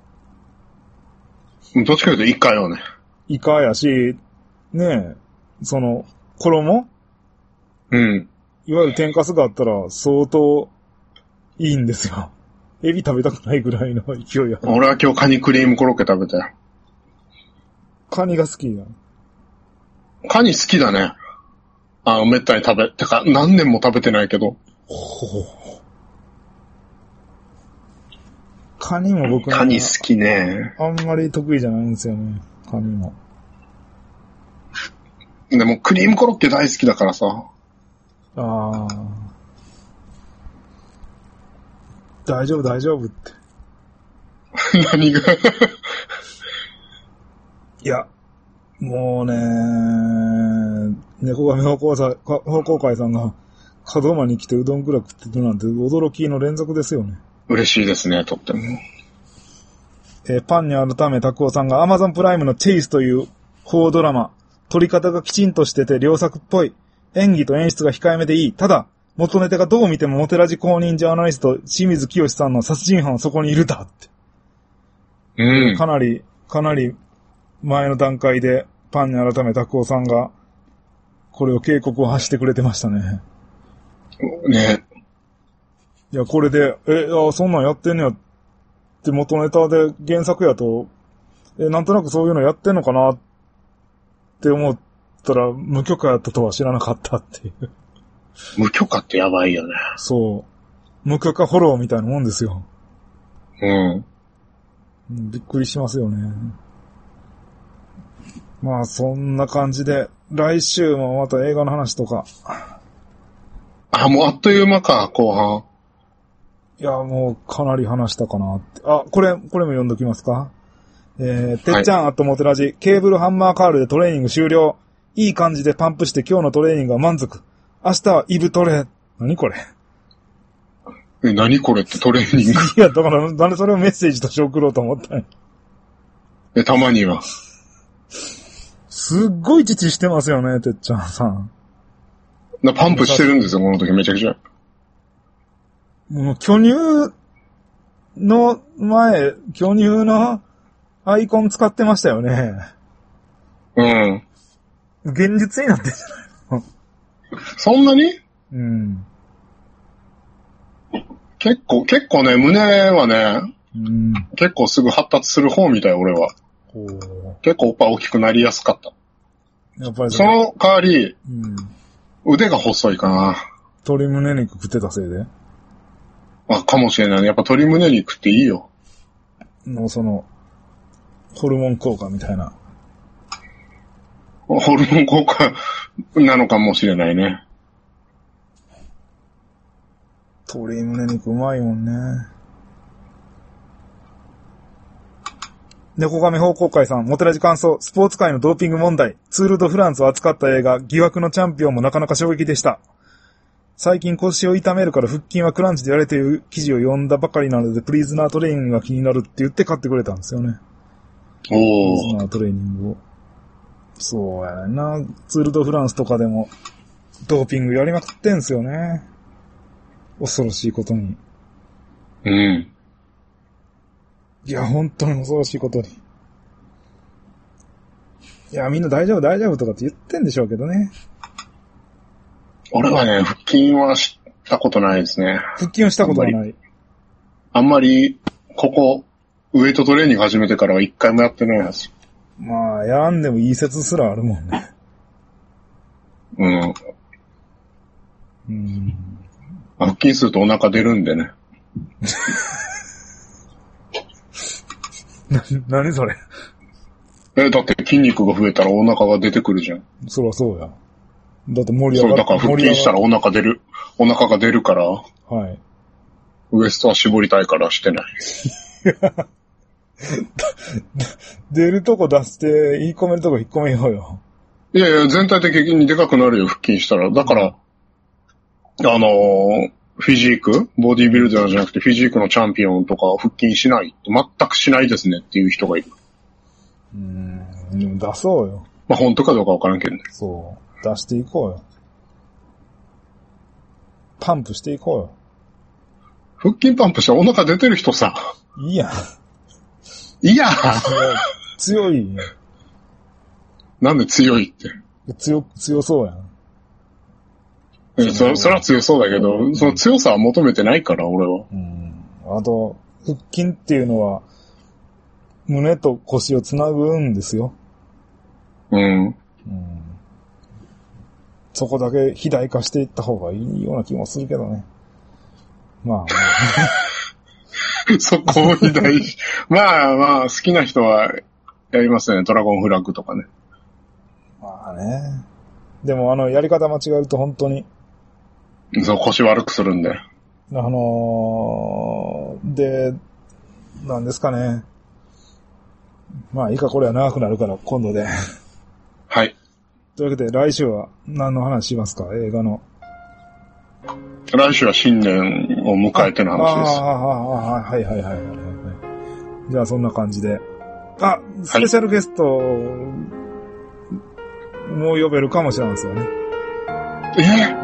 [SPEAKER 2] どっちかというとイカよね。
[SPEAKER 1] イカやし、ねえ、その、衣
[SPEAKER 2] うん。
[SPEAKER 1] いわゆる天かすがあったら相当いいんですよ。エビ食べたくないぐらいの勢いや。
[SPEAKER 2] 俺は今日カニクリームコロッケ食べたよ。
[SPEAKER 1] カニが好きだ。
[SPEAKER 2] カニ好きだね。あの、めったに食べ、てか、何年も食べてないけど。
[SPEAKER 1] ほう。カニも僕
[SPEAKER 2] カニ好きね。
[SPEAKER 1] あんまり得意じゃないんですよね。カニも。
[SPEAKER 2] でも、クリームコロッケ大好きだからさ。
[SPEAKER 1] ああ。大丈夫大丈夫って。
[SPEAKER 2] 何が
[SPEAKER 1] いや、もうね、猫亀方向さ、方向会さんが門間に来てうどんくら食ってるなんて驚きの連続ですよね。
[SPEAKER 2] 嬉しいですね、とっても。
[SPEAKER 1] えー、パンに改めタクオさんが Amazon プライムのチェイスという邦ドラマ、撮り方がきちんとしてて良作っぽい。演技と演出が控えめでいい。ただ、元ネタがどう見てもモテラジ公認ジャーナリスト清水清さんの殺人犯はそこにいるだって。
[SPEAKER 2] うん。
[SPEAKER 1] かなり、かなり前の段階でパンに改めタクオさんがこれを警告を発してくれてましたね。
[SPEAKER 2] ね。
[SPEAKER 1] いや、これで、え、あ、そんなんやってんねやって元ネタで原作やと、え、なんとなくそういうのやってんのかなって思ったら無許可やったとは知らなかったっていう。
[SPEAKER 2] 無許可ってやばいよね。
[SPEAKER 1] そう。無許可フォローみたいなもんですよ。
[SPEAKER 2] うん。
[SPEAKER 1] びっくりしますよね。まあ、そんな感じで、来週もまた映画の話とか。
[SPEAKER 2] あ、もうあっという間か、後半。
[SPEAKER 1] いや、もうかなり話したかなって。あ、これ、これも読んどきますか。えー、てっちゃん、はい、あとモテラジ、ケーブルハンマーカールでトレーニング終了。いい感じでパンプして今日のトレーニングは満足。明日はイブトレ。何これ
[SPEAKER 2] え、何これってトレーニング
[SPEAKER 1] いや、だから、なんでそれをメッセージとして送ろうと思ったんや。
[SPEAKER 2] え、たまには。
[SPEAKER 1] すっごい父してますよね、てっちゃんさん。
[SPEAKER 2] なパンプしてるんですよ、この時めちゃくちゃ。
[SPEAKER 1] もう巨乳の前、巨乳のアイコン使ってましたよね。
[SPEAKER 2] うん。
[SPEAKER 1] 現実になってんじゃないの？
[SPEAKER 2] そんなに？
[SPEAKER 1] うん。
[SPEAKER 2] 結構、結構ね、胸はね、
[SPEAKER 1] うん、
[SPEAKER 2] 結構すぐ発達する方みたい、俺は。
[SPEAKER 1] ほう。
[SPEAKER 2] 結構おっぱい大きくなりやすかった。
[SPEAKER 1] やっぱり
[SPEAKER 2] その代わり、
[SPEAKER 1] うん、
[SPEAKER 2] 腕が細いかな。
[SPEAKER 1] 鶏胸肉食ってたせいで？
[SPEAKER 2] あ、かもしれないね。やっぱ鶏胸肉っていいよ。
[SPEAKER 1] の、その、ホルモン効果みたいな。
[SPEAKER 2] ホルモン効果なのかもしれないね。
[SPEAKER 1] 鶏胸肉うまいもんね。猫亀報告会さん、モテラジ感想、スポーツ界のドーピング問題、ツールドフランスを扱った映画、疑惑のチャンピオンもなかなか衝撃でした。最近腰を痛めるから腹筋はクランチでやれという記事を読んだばかりなので、プリーズナートレーニングが気になるって言って買ってくれたんですよね。
[SPEAKER 2] おー。
[SPEAKER 1] プリーズナートレーニングを。そうやな。ツールドフランスとかでも、ドーピングやりまくってんすよね。恐ろしいことに。
[SPEAKER 2] うん。
[SPEAKER 1] いや、本当に恐ろしいことに。いや、みんな大丈夫大丈夫とかって言ってんでしょうけどね。
[SPEAKER 2] 俺はね、腹筋はしたことないですね。
[SPEAKER 1] 腹筋はしたことはない。
[SPEAKER 2] あんまり、ここ、ウェイトトレーニング始めてからは一回もやってないはず。
[SPEAKER 1] まあ、やらんでもいい説すらあるもんね。
[SPEAKER 2] うん。
[SPEAKER 1] うん。
[SPEAKER 2] 腹筋するとお腹出るんでね。
[SPEAKER 1] な、なにそれ。
[SPEAKER 2] え、だって筋肉が増えたらお腹が出てくるじゃん。
[SPEAKER 1] そりゃそうや。だって盛り上がる。
[SPEAKER 2] そう、だから腹筋したらお腹出る。お腹が出るから。
[SPEAKER 1] はい。
[SPEAKER 2] ウエストは絞りたいからしてない。
[SPEAKER 1] 出るとこ出して、言い込めるとこ引っ込めようよ。
[SPEAKER 2] いやいや、全体的にでかくなるよ、腹筋したら。だから、あのー、フィジークボディービルダーじゃなくてフィジークのチャンピオンとか腹筋しない。全くしないですねっていう人がいる。
[SPEAKER 1] うーん、でも出そうよ。
[SPEAKER 2] まあ、本当かどうかわからんけどね。
[SPEAKER 1] そう。出していこうよ。パンプしていこうよ。
[SPEAKER 2] 腹筋パンプしたらお腹出てる人さ。
[SPEAKER 1] いいやん。
[SPEAKER 2] いや
[SPEAKER 1] 強い。
[SPEAKER 2] なんで強いって。
[SPEAKER 1] 強、強そうやん。
[SPEAKER 2] そ、それは強そうだけど、うん、その強さは求めてないから、俺は。
[SPEAKER 1] うん。あと、腹筋っていうのは、胸と腰をつなぐんですよ。
[SPEAKER 2] うん。うん。
[SPEAKER 1] そこだけ肥大化していった方がいいような気もするけどね。まあ、まあ。
[SPEAKER 2] そこを肥大し、まあまあ、好きな人はやりますね。ドラゴンフラッグとかね。
[SPEAKER 1] まあね。でもあの、やり方間違えると本当に。
[SPEAKER 2] そう、腰悪くするんで。あ
[SPEAKER 1] のー、で、なんですかね。まあいいか、これは長くなるから今度で。
[SPEAKER 2] はい。
[SPEAKER 1] というわけで来週は何の話しますか？映画の。
[SPEAKER 2] 来週は新年を迎えての話です。
[SPEAKER 1] ああ、はいはいはいはい。じゃあそんな感じで。あ、スペシャルゲスト、はい、もう呼べるかもしれないですよね。
[SPEAKER 2] え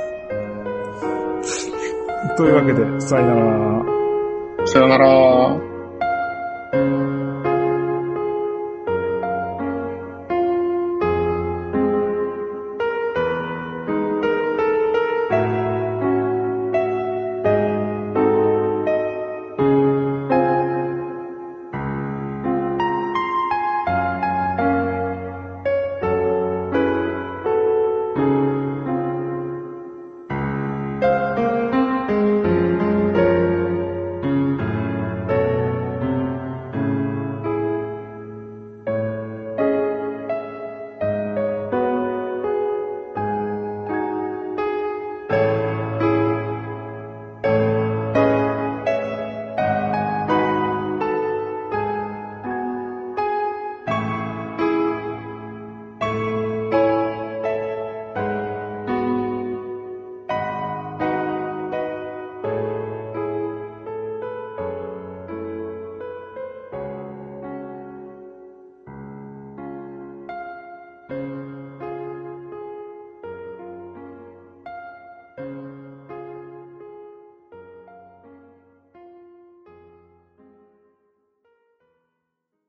[SPEAKER 1] というわけで、さよなら。
[SPEAKER 2] さよなら。